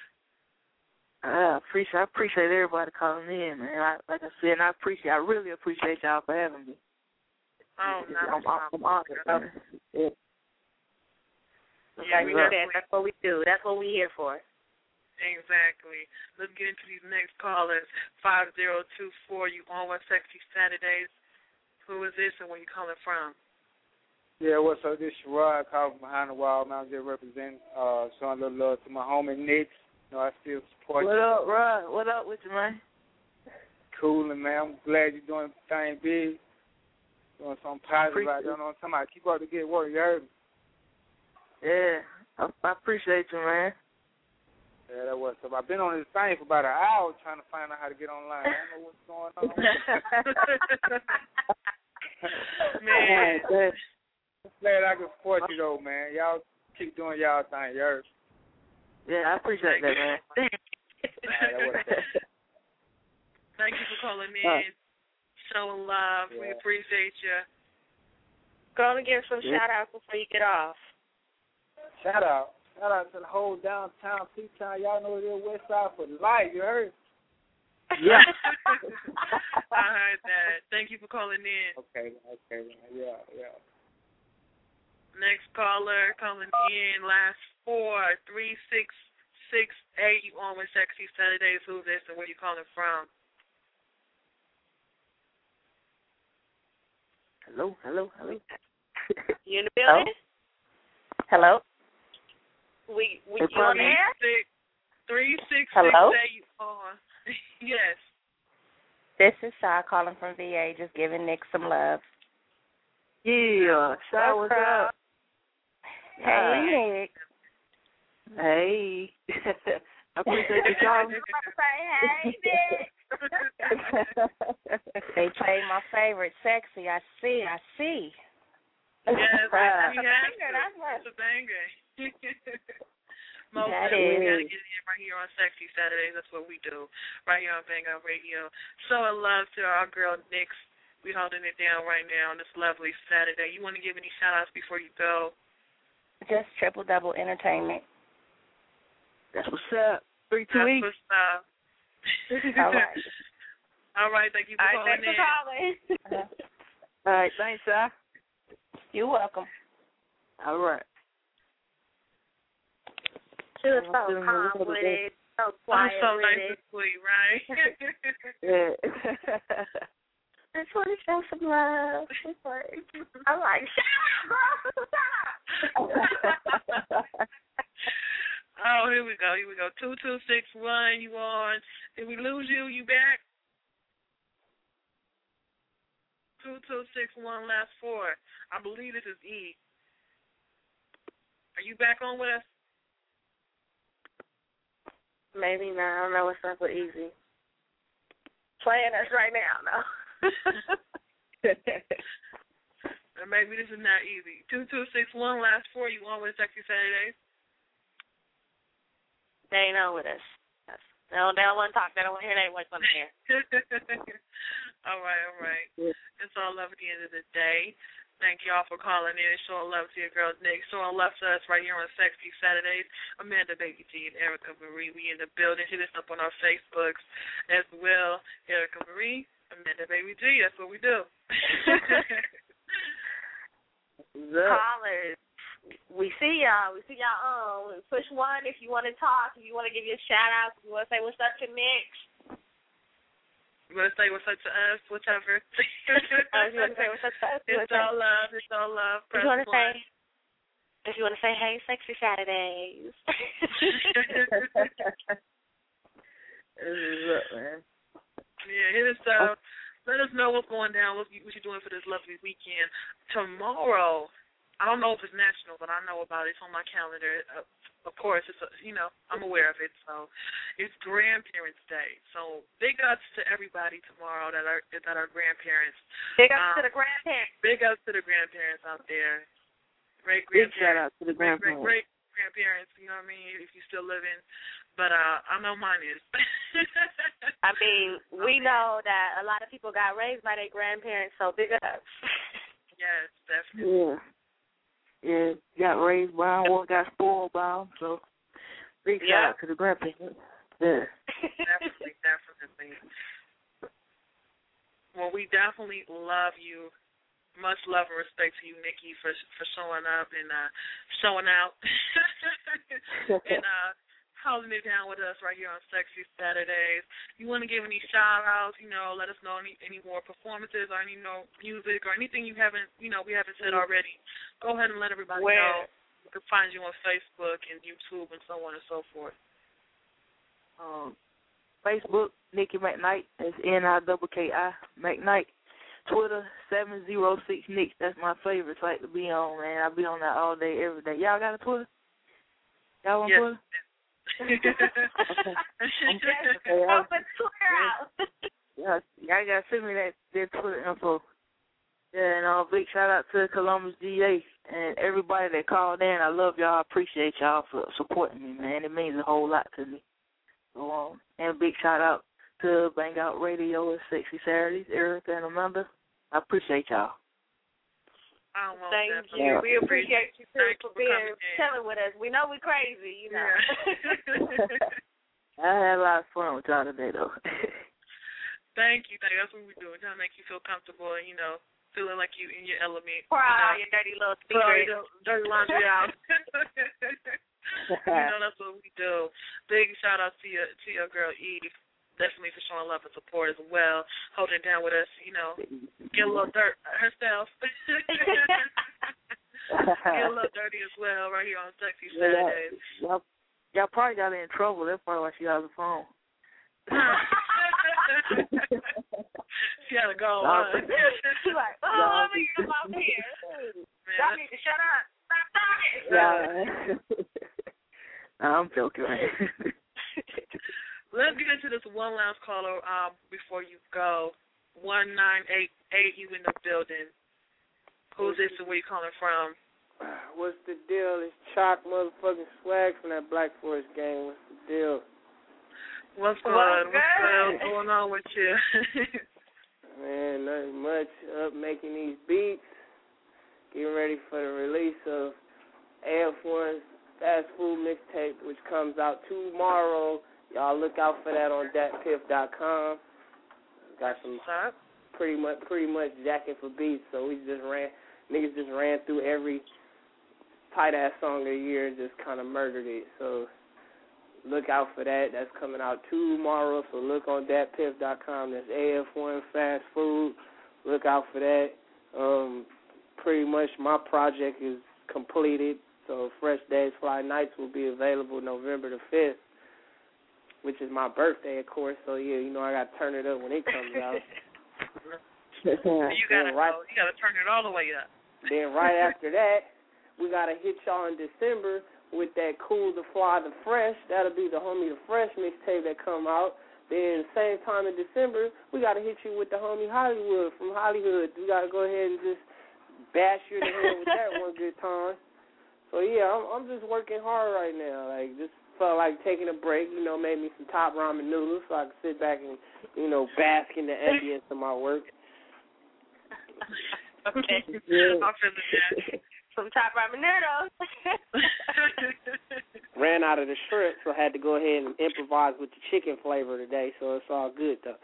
I appreciate I appreciate everybody calling in, man. I, like I said, and I appreciate I really appreciate y'all for having me. Oh, no, I'm, I'm, I'm honored. Yeah. Like we said, that's what we do. That's what we're here for. Exactly. Let's get into these next callers. five zero two four, you on with Sexy Saturdays. Who is this and where you calling from? Yeah, what's up? This is Sherrod calling from behind the wall. Man, I'm just representing, uh, showing a little love to my homie Nick. You know, I still support what you. What up, Rod? What up with you, man? Coolin', man. I'm glad you're doing the thing big. Doing something positive out there. You know what I'm talking about? Keep up the good work. You heard me? Yeah, I, I appreciate you, man. Yeah, that was up. I've been on this thing for about an hour trying to find out how to get online. I don't know what's going on. Man. Man, I'm glad I can support you, though, man. Y'all keep doing y'all thing. You heard me? Yeah, I appreciate that, man. Right, that was up. Thank you for calling in. Right. Showing love. Yeah. We appreciate you. Go on and give some Yeah. shout-outs before you get off. Shout out. Shout out to the whole downtown, P-Town. Y'all know they're West Side for life. You heard? Yeah. I heard that. Thank you for calling in. Okay, okay. Yeah, yeah. Next caller calling in, last four, three six six eight. You on with Sexy Saturdays. Who's this and where you calling from? Hello, hello, hello. You in the building? Hello? We we Hey, you on Tommy. air? Six, three six Hello? six eight. You on? Yes. This is Shaw calling from V A, just giving Nick some love. Yeah, Shaw, what's up? Hey, Nick. Hey. I appreciate you calling. Say hey, Nick. They played my favorite, Sexy. I see, I see. Yes, Uh, he has to. It's a banger. Most That definitely, we is. got to get it in right here on Sexy Saturdays. That's what we do, right here on Bang Out Radio. Showing love to our girl, Nix. We holding it down right now on this lovely Saturday. You want to give any shout-outs before you go? Just Triple Double Entertainment. That's what's up. Three, two, That's eight. what's up. All right. All right, thank you for All right, calling thanks for calling. All right, thanks, Shaw. You're welcome. All right. She was I'm so feeling a calm little with bit- it, so I'm quiet so with nice it. and sweet, right? Yeah. I just want to show some love. She's like, I'm like, shut up, girl, shut up. Oh, here we go, here we go. Two two six one, you on? Did we lose you? You back? Two two six one, last four. I believe this is E. Are you back on with us? Maybe not. I don't know what's up with Easy. Playing us right now, no. Or maybe this is not easy. Two two six one, last four. You on with Sexy Saturdays? They ain't on with us. They don't, they don't want to talk. They don't want to hear. They want to hear. All right, all right. It's all love at the end of the day. Thank y'all for calling in and showing love to your girl Nick. Showing love to us right here on Sexy Saturdays. Amanda Baby G and Erica Marie. We in the building. Hit us up on our Facebooks as well. Erica Marie, Amanda Baby G. That's what we do. Callers. We see y'all. We see y'all on. Push one if you want to talk, if you want to give you a shout out, if you want to say what's up to Nick. You want to say what's up to us, whichever. Uh, if you want to say what's up to us, It's all love. It's all love. If you want to say, if you want to say, hey, Sexy Saturdays. This is up, man. Yeah, hit us up. Let us know what's going down, what, you, what you're doing for this lovely weekend. Tomorrow, I don't know if it's national, but I know about it. It's on my calendar. Uh, of course, it's a, you know, I'm aware of it. So it's Grandparents' Day. So big ups to everybody tomorrow that are that are grandparents. Big ups um, to the grandparents. Big ups to the grandparents out there. Great Big grandparents. shout out to the Great, grandparents. great, great grandparents. You know what I mean? If you're still living, but uh, I know mine is. I mean, we know that a lot of people got raised by their grandparents, so big ups. Yes, definitely. Yeah. Yeah, got raised by them, one got spoiled by them, so big shout Yeah. out to the grandparents. Yeah. Definitely, definitely. Well, we definitely love you much love and respect to you, Nikki, for for showing up and uh, showing out and uh, holding it down with us right here on Sexy Saturdays. You want to give any shout-outs, you know, let us know any, any more performances or any, you know, music or anything you haven't, you know, we haven't said already. Go ahead and let everybody Where? know. You can find you on Facebook and YouTube and so on and so forth. Um, Facebook, Nikki McKnight. That's N I K K I, McKnight. Twitter, seven oh six Nick. That's my favorite site to be on, man. I be on that all day, every day. Y'all got a Twitter? Y'all on yes. Twitter? Help us Twitter out. Yeah, y'all got to send me that, that Twitter info. Yeah, and a uh, big shout-out to Columbus D A and everybody that called in. I love y'all. I appreciate y'all for supporting me, man. It means a whole lot to me. So, um, and a big shout-out to Bang Out Radio and Sexy Saturdays, Erica and Amanda. I appreciate y'all. Oh, well, Thank definitely. you. Yeah. We appreciate you too Thank for you for being coming in. chilling with us. We know we're crazy, you know. Yeah. I had a lot of fun with y'all today, though. Thank you. Thank you. That's what we do. We're trying to make you feel comfortable and, you know, feeling like you in your element. Pour you out know. your dirty little Pour all secrets. your dirty laundry out. You know, that's what we do. Big shout out to your to your girl Eve. Definitely for showing love and support as well. Holding it down with us, you know. Get a little dirt herself. Get a little dirty as well right here on Sexy Saturdays. Y'all, y'all probably got her in trouble. That's probably why she has the phone. She had to go. Y'all, Huh? She's like, oh, Y'all- let me get him out here. Man, Y'all need to shut up. Stop talking. Yeah. Nah, I'm joking, man. Let's get into this one last caller um, before you go. one nine eight eight, you in the building. Who's this and where you calling from? What's the deal? It's Chalk motherfucking Swag from that Black Forest game. What's the deal? What's good? What's What's good? going on with you? Man, nothing much. Up making these beats. Getting ready for the release of A F one's Fast Food Mixtape, which comes out tomorrow. Y'all look out for that on dat piff dot com. Got some pretty much pretty much jacking for beats, so we just ran niggas just ran through every tight ass song of the year and just kinda murdered it. So look out for that. That's coming out tomorrow, so look on dat piff dot com. That's A F one Fast Food. Look out for that. Um, pretty much my project is completed, so Fresh Days, Fly Nights will be available November the fifth, which is my birthday, of course, so yeah, you know I got to turn it up when it comes out. you gotta right, go. You gotta turn it all the way up. Then right after that, we gotta hit y'all in December with that Cool the Fly the Fresh. That'll be the homie the Fresh mixtape that come out. Then same time in December, we gotta hit you with the homie Hollywood from Hollywood. We gotta go ahead and just bash you in the head with that one good time. So yeah, I'm, I'm just working hard right now. Like just felt like taking a break. You know, made me some top ramen noodles so I could sit back and you know bask in the ambience of my work. Okay. Yeah. I'm feeling that. Some top ramen noodles. Ran out of the shrimp, so I had to go ahead and improvise with the chicken flavor today. So it's all good though.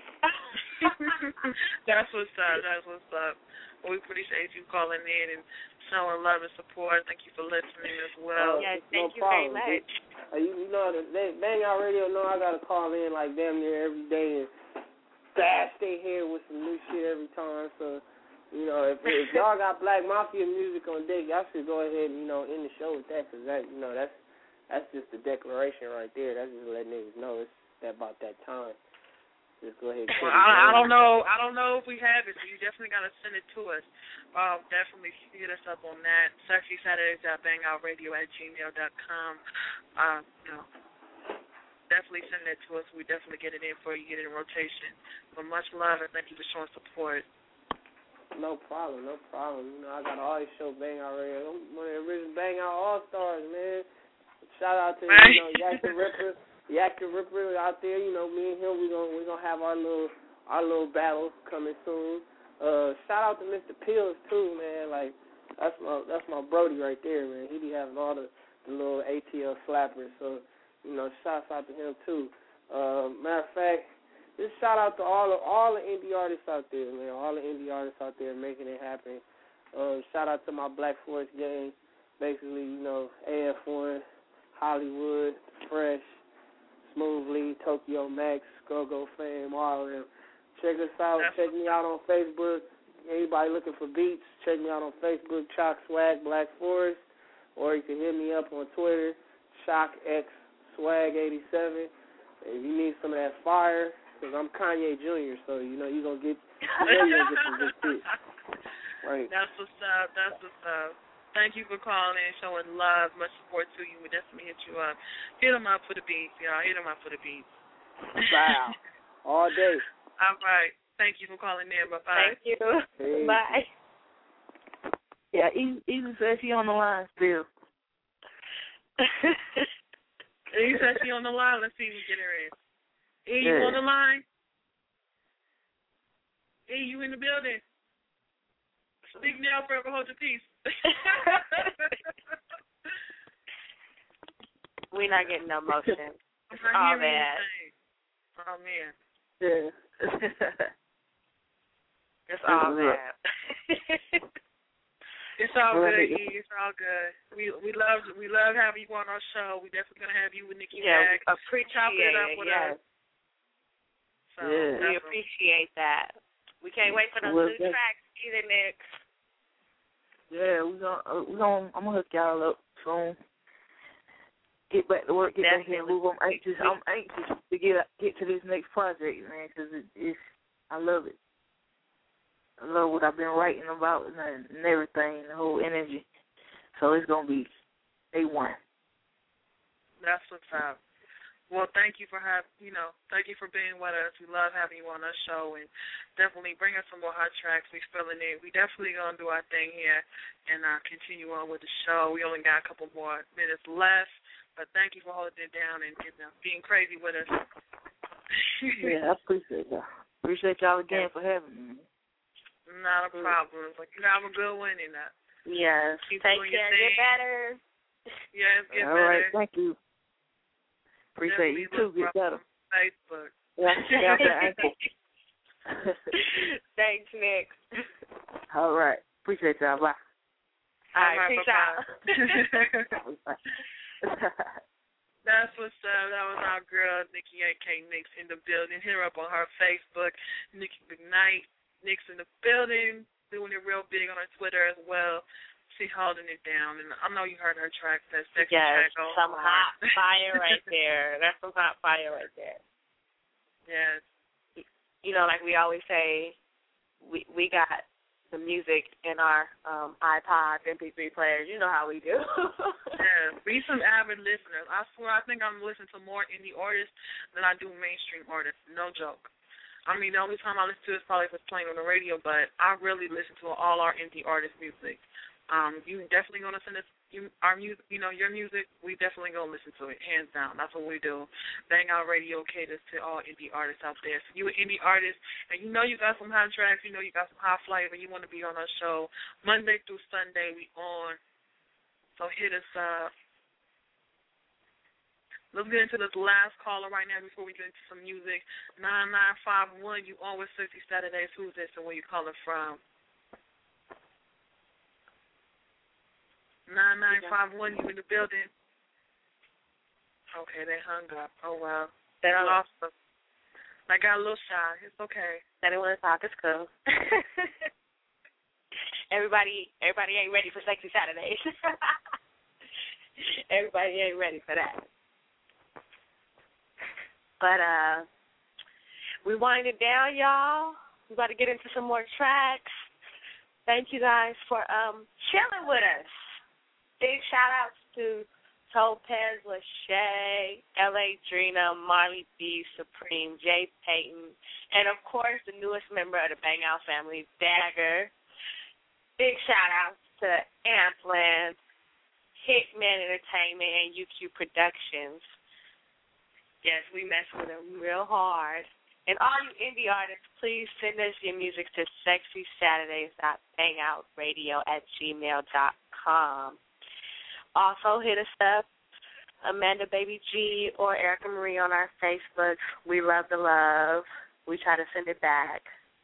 That's what's up. That's what's up. We appreciate you calling in and showing love and support. Thank you for listening as well. Uh, Yes, no thank you very problem. much. Uh, you, you know, they, Bang Out Radio know I got to call in like damn near every day and bash their head with some new shit every time. So, you know, if, if y'all got Black Mafia music on deck, y'all should go ahead and, you know, end the show with that because that, you know, that's that's just the declaration right there. That's just letting niggas know it's that about that time. Just go ahead. And Well, I, I don't know. I don't know if we have it, so you definitely got to send it to us. Um, definitely hit us up on that. Sexy Saturdays at bang out radio at gmail dot com. Um, you know, definitely send that to us. We definitely get it in for you, get it in rotation. But much love and thank you for showing support. No problem, no problem. You know, I got to always show Bang Out Radio. I'm one of the original Bang Out All-Stars, man. Shout out to, you know, Yak the Ripper. Yak the Ripper out there, you know, me and him, we're going we gonna have our little our little battle coming soon. Uh, shout out to Mister Pills, too, man. Like, that's my that's my Brody right there, man. He be having all the, the little A T L slappers. So, you know, shouts out to him, too. Uh, matter of fact, just shout out to all of all the indie artists out there, man. All the indie artists out there making it happen. Uh, shout out to my Black Forest gang. Basically, you know, A F one, Hollywood, Fresh, Smoothly, Tokyo Max, Go-Go Fame, all of them. Check us out. Check me out on Facebook. Anybody looking for beats, check me out on Facebook, Chalk Swag Black Forest, or you can hit me up on Twitter, ShockX Swag eighty-seven. If you need some of that fire, because I'm Kanye Junior, so you know you're going to get, you know you're gonna get some good shit. Right. That's what's up. That's what's up. Thank you for calling in, showing love, much support to you. We definitely hit you up. Hit them up for the beats, y'all. Hit them up for the beats. Wow. All day. All right. Thank you for calling in. Bye-bye. Thank you. Hey. Bye. Yeah, Easy says she on the line still. Easy says she on the line. Let's see if we get her in. E, you Yeah. on the line? E, you in the building? Speak now, forever hold your peace. We're not getting no motion. I'm It's not all hearing bad. anything. Oh, man. Yeah. It's all bad. It's all good, Right. E. It's all good. We we love we love having you on our show. We definitely gonna have you with Nikki Yeah, back. we appreciate Chop it up it, with yes. us. So Yeah. We that's- appreciate that. We can't wait for those Well, new that's- tracks either, Nick. Yeah, we gonna, uh, we gonna, I'm gonna hook y'all up soon. Get back to work, get back here and move. I'm anxious. I'm anxious to get get to this next project, man, because it, it's I love it. I love what I've been writing about and, and everything, the whole energy. So it's gonna be A one. That's what's up. Well, thank you for have you know, thank you for being with us. We love having you on our show, and definitely bring us some more hot tracks. We feeling it. We definitely gonna do our thing here and uh, continue on with the show. We only got a couple more minutes left, but thank you for holding it down and you know, being crazy with us. Yeah, I appreciate y'all. Appreciate y'all again for having me. Not a problem. Like you have a good one and uh, Yes. keep Take doing care. your thing. Get better. Yes, get All better. right, thank you. Appreciate you too. Get better. Facebook. Yeah, yeah, that ankle. Thanks, Nick. All right. Appreciate y'all. Bye. All right, peace out. That's what's up. That was our girl, Nikki A K Nix in the building. Hit her up on her Facebook, Nikki McKnight. Nix in the building, doing it real big on her Twitter as well. She holding it down. And I know you heard her track, that sexy Yes, track. some hot fire right there. That's some hot fire right there. Yes. You know, like we always say, we we got the music in our um, iPods, M P three players. You know how we do. Yeah, be some avid listeners. I swear, I think I'm listening to more indie artists than I do mainstream artists. No joke. I mean, the only time I listen to it is probably if it's playing on the radio, but I really listen to all our indie artist music. Um, you definitely gonna send us you, our music, you know, your music. We definitely gonna listen to it, hands down. That's what we do. Bang Out Radio caters to all indie artists out there. So you an indie artist, and you know you got some hot tracks, you know you got some hot flavor. You want to be on our show Monday through Sunday. We on, so hit us up. Let's get into this last caller right now before we get into some music. nine nine five one, you on with sixty Saturdays. Who's this and where you calling from? nine nine five one, you in the building? Okay, they hung up. Oh, wow. They don't Lost them. I got a little shy. It's okay. They didn't want to talk. It's cool. everybody, everybody ain't ready for sexy Saturdays. Everybody ain't ready for that. But uh, we winding down, y'all. We about to get into some more tracks. Thank you guys for um chilling with us. Big shout outs to Topaz, Lachey, L A Drina, Marley B, Supreme, Jay Payton, and of course the newest member of the Bang Out family, Dagger. Big shout outs to Ampland, Hitman Entertainment, and U Q Productions. Yes, we mess with them real hard. And all you indie artists, please send us your music to sexy saturdays dot bangoutradio at gmail dot com. Also, hit us up, Amanda Baby G or Erica Marie on our Facebook. We love the love. we try to send it back.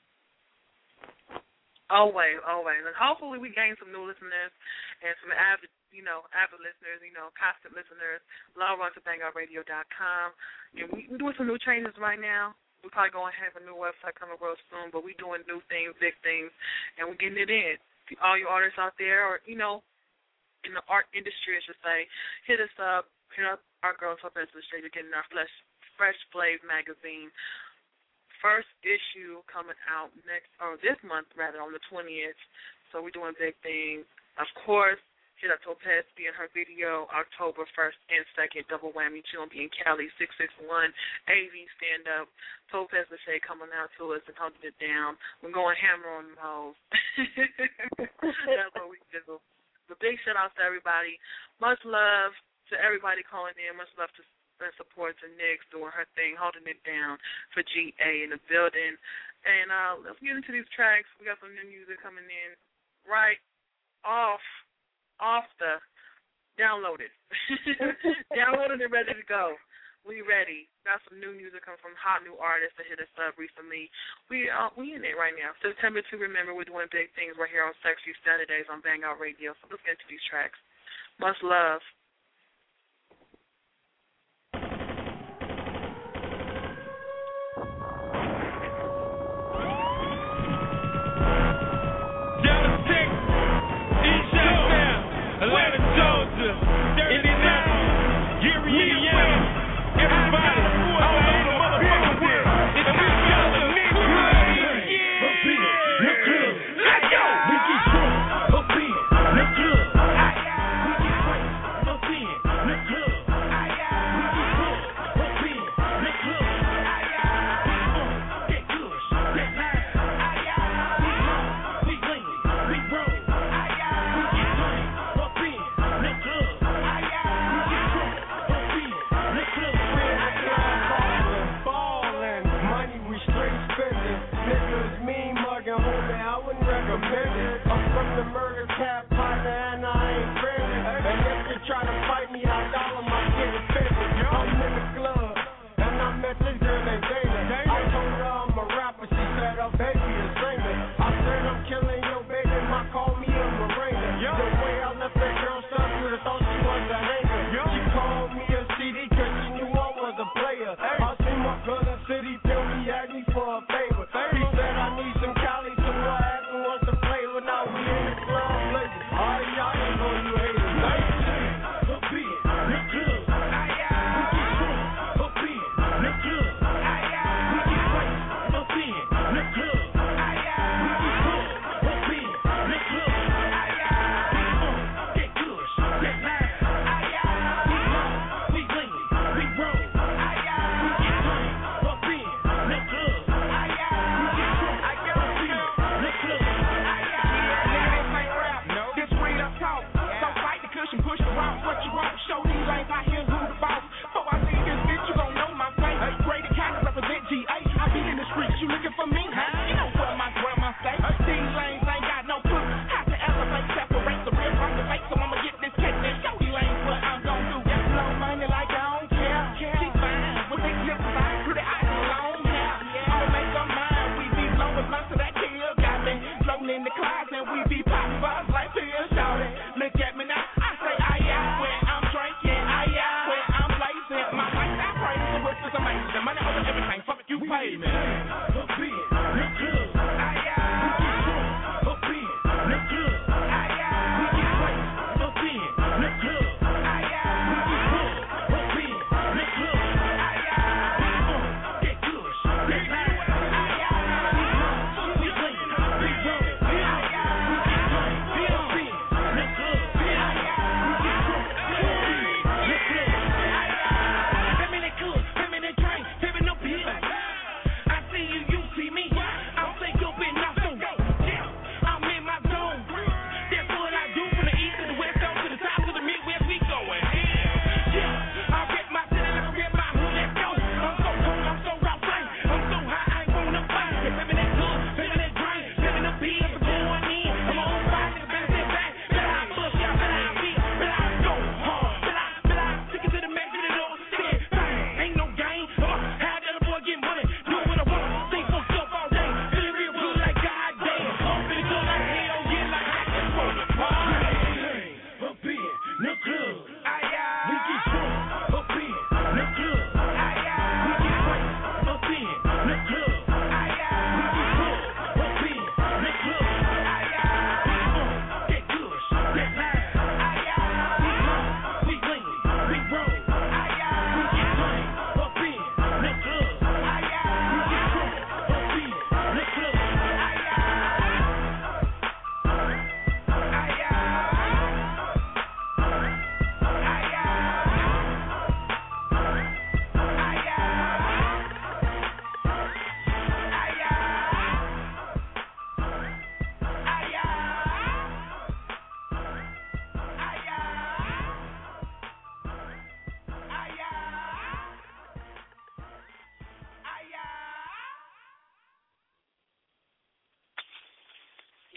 Always, always. And hopefully we gain some new listeners and some avid, you know, avid listeners, you know, constant listeners. Log on to bang out radio dot com. And we, we're doing some new changes right now. We're probably going to have a new website coming real soon, but we're doing new things, big things, and we're getting it in. All you artists out there, or, you know, in the art industry, I should say, hit us up. Hit up our Girls Up Industry. You're getting our Fresh, Fresh Flave magazine. First issue coming out next, or this month rather, on the twentieth. So we're doing big things. Of course, hit up Topaz B and her video October first and second, double whammy. She'll be in Cali, six six one A V stand up. Topaz Lachey coming out to us and holding it down. We're going hammer on them hoes. That's what we do. The big shout out to everybody. Much love to everybody calling in. Much love to and support to Nix doing her thing, holding it down for G A in the building. And uh, let's get into these tracks. We got some new music coming in right off, off the downloaded. Downloaded and ready to go. We ready. Got some new music coming from hot new artists that hit us up recently. We uh, we in it right now. September second, remember, we're doing big things right here on Sexy Saturdays on Bang Out Radio. So let's get into these tracks. Much love. Let's go.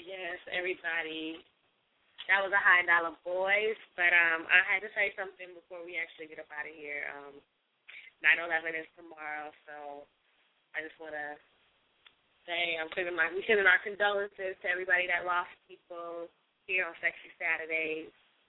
Yes, everybody. That was a High Dollar Boys, but um, I had to say something before we actually get up out of here. Um, nine eleven is tomorrow, so I just want to say I'm sending my we sending our condolences to everybody that lost people here on Sexy Saturdays.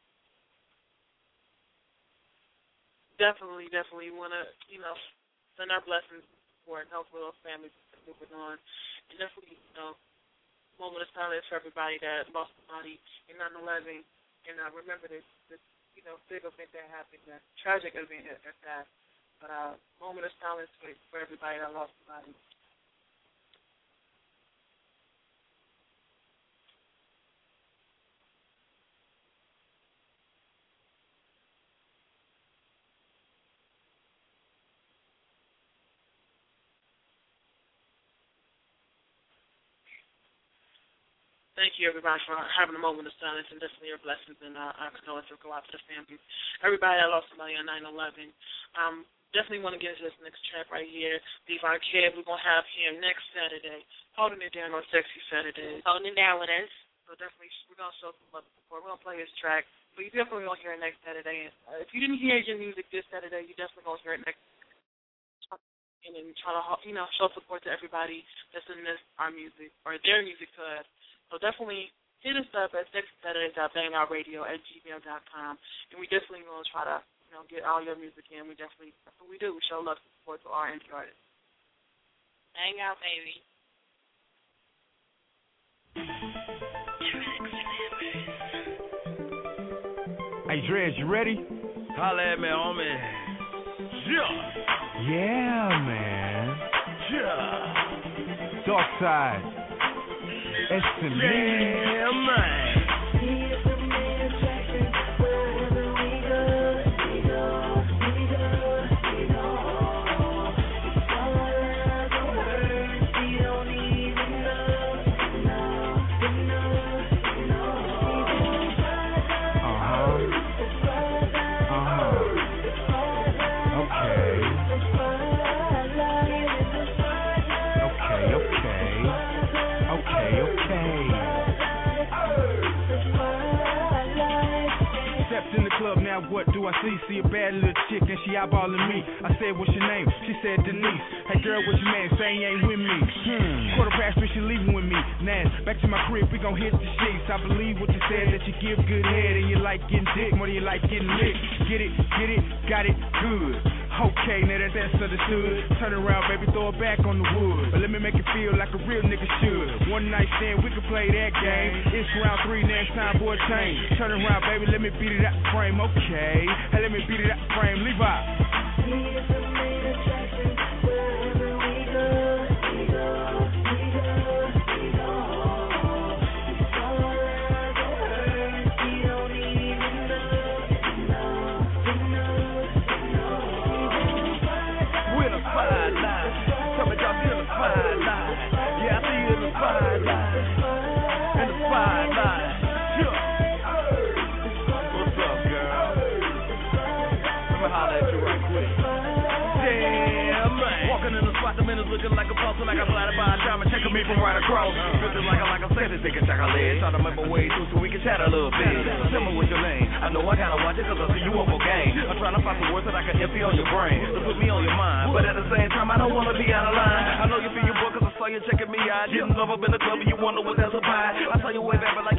Definitely, definitely want to, you know, send our blessings for and help with those families moving on, and definitely, you know, moment of silence for everybody that lost a body in nine eleven, and uh, remember this, this, you know, big event that happened, that tragic event at that. But uh, moment of silence for, for everybody that lost a body. Thank you, everybody, for having a moment of silence, and definitely your blessings and uh, our condolences go out to the family. Everybody that lost somebody on nine eleven. Um, definitely want to get into this next track right here. Devon Kidd, we're going to have him next Saturday, holding it down on Sexy Saturdays. Holding it down with us. So definitely, we're going to show some love support. We're going to play his track, but you definitely going to hear it next Saturday. And, uh, if you didn't hear your music this Saturday, you definitely going to hear it next and then try to, you know, show support to everybody that's in this, our music, or their music to us. So definitely hit us up at sexy saturdays dot bang out radio at gmail dot com, and we definitely going to try to, you know, get all your music in. We definitely, that's what we do. We show love and support to our indie artists. Hang out, baby. Hey, Dredge, you ready? Holla at me, homie. Yeah. Yeah, man. Yeah. Dark Side. It's the yeah, man. Now what do I see? See a bad little chick and she eyeballing me. I said, what's your name? She said, Denise. Hey girl, what's your name? Say you ain't with me. Hmm. Quarter past three, she leaving with me. Now, back to my crib, we gon' hit the sheets. I believe what you said, that you give good head and you like getting dick more than you like getting lit. Get it, get it, got it, good. Okay, now that that's understood. Turn around, baby, throw it back on the wood. But let me make it feel like a real nigga should. One night stand, we can play that game. It's round three, next time, boy, change. Turn around, baby, let me beat it out the frame. Okay, hey, let me beat it out the frame. Leave out. Looking like a puzzle, like I blinded by a drama, checking me from right across. Feeling like I like I said, this nigga chocolate. Try to make my way through so we can chat a little bit. Tell me what's your name. I know I gotta watch it cause I see you up for game. I'm trying to find some words that I can empty on your brain to put me on your mind. But at the same time, I don't wanna be out of line. I know you feel your book cause I saw you checking me out. Didn't love up in the club and you wonder what that's about. I saw you wave at me like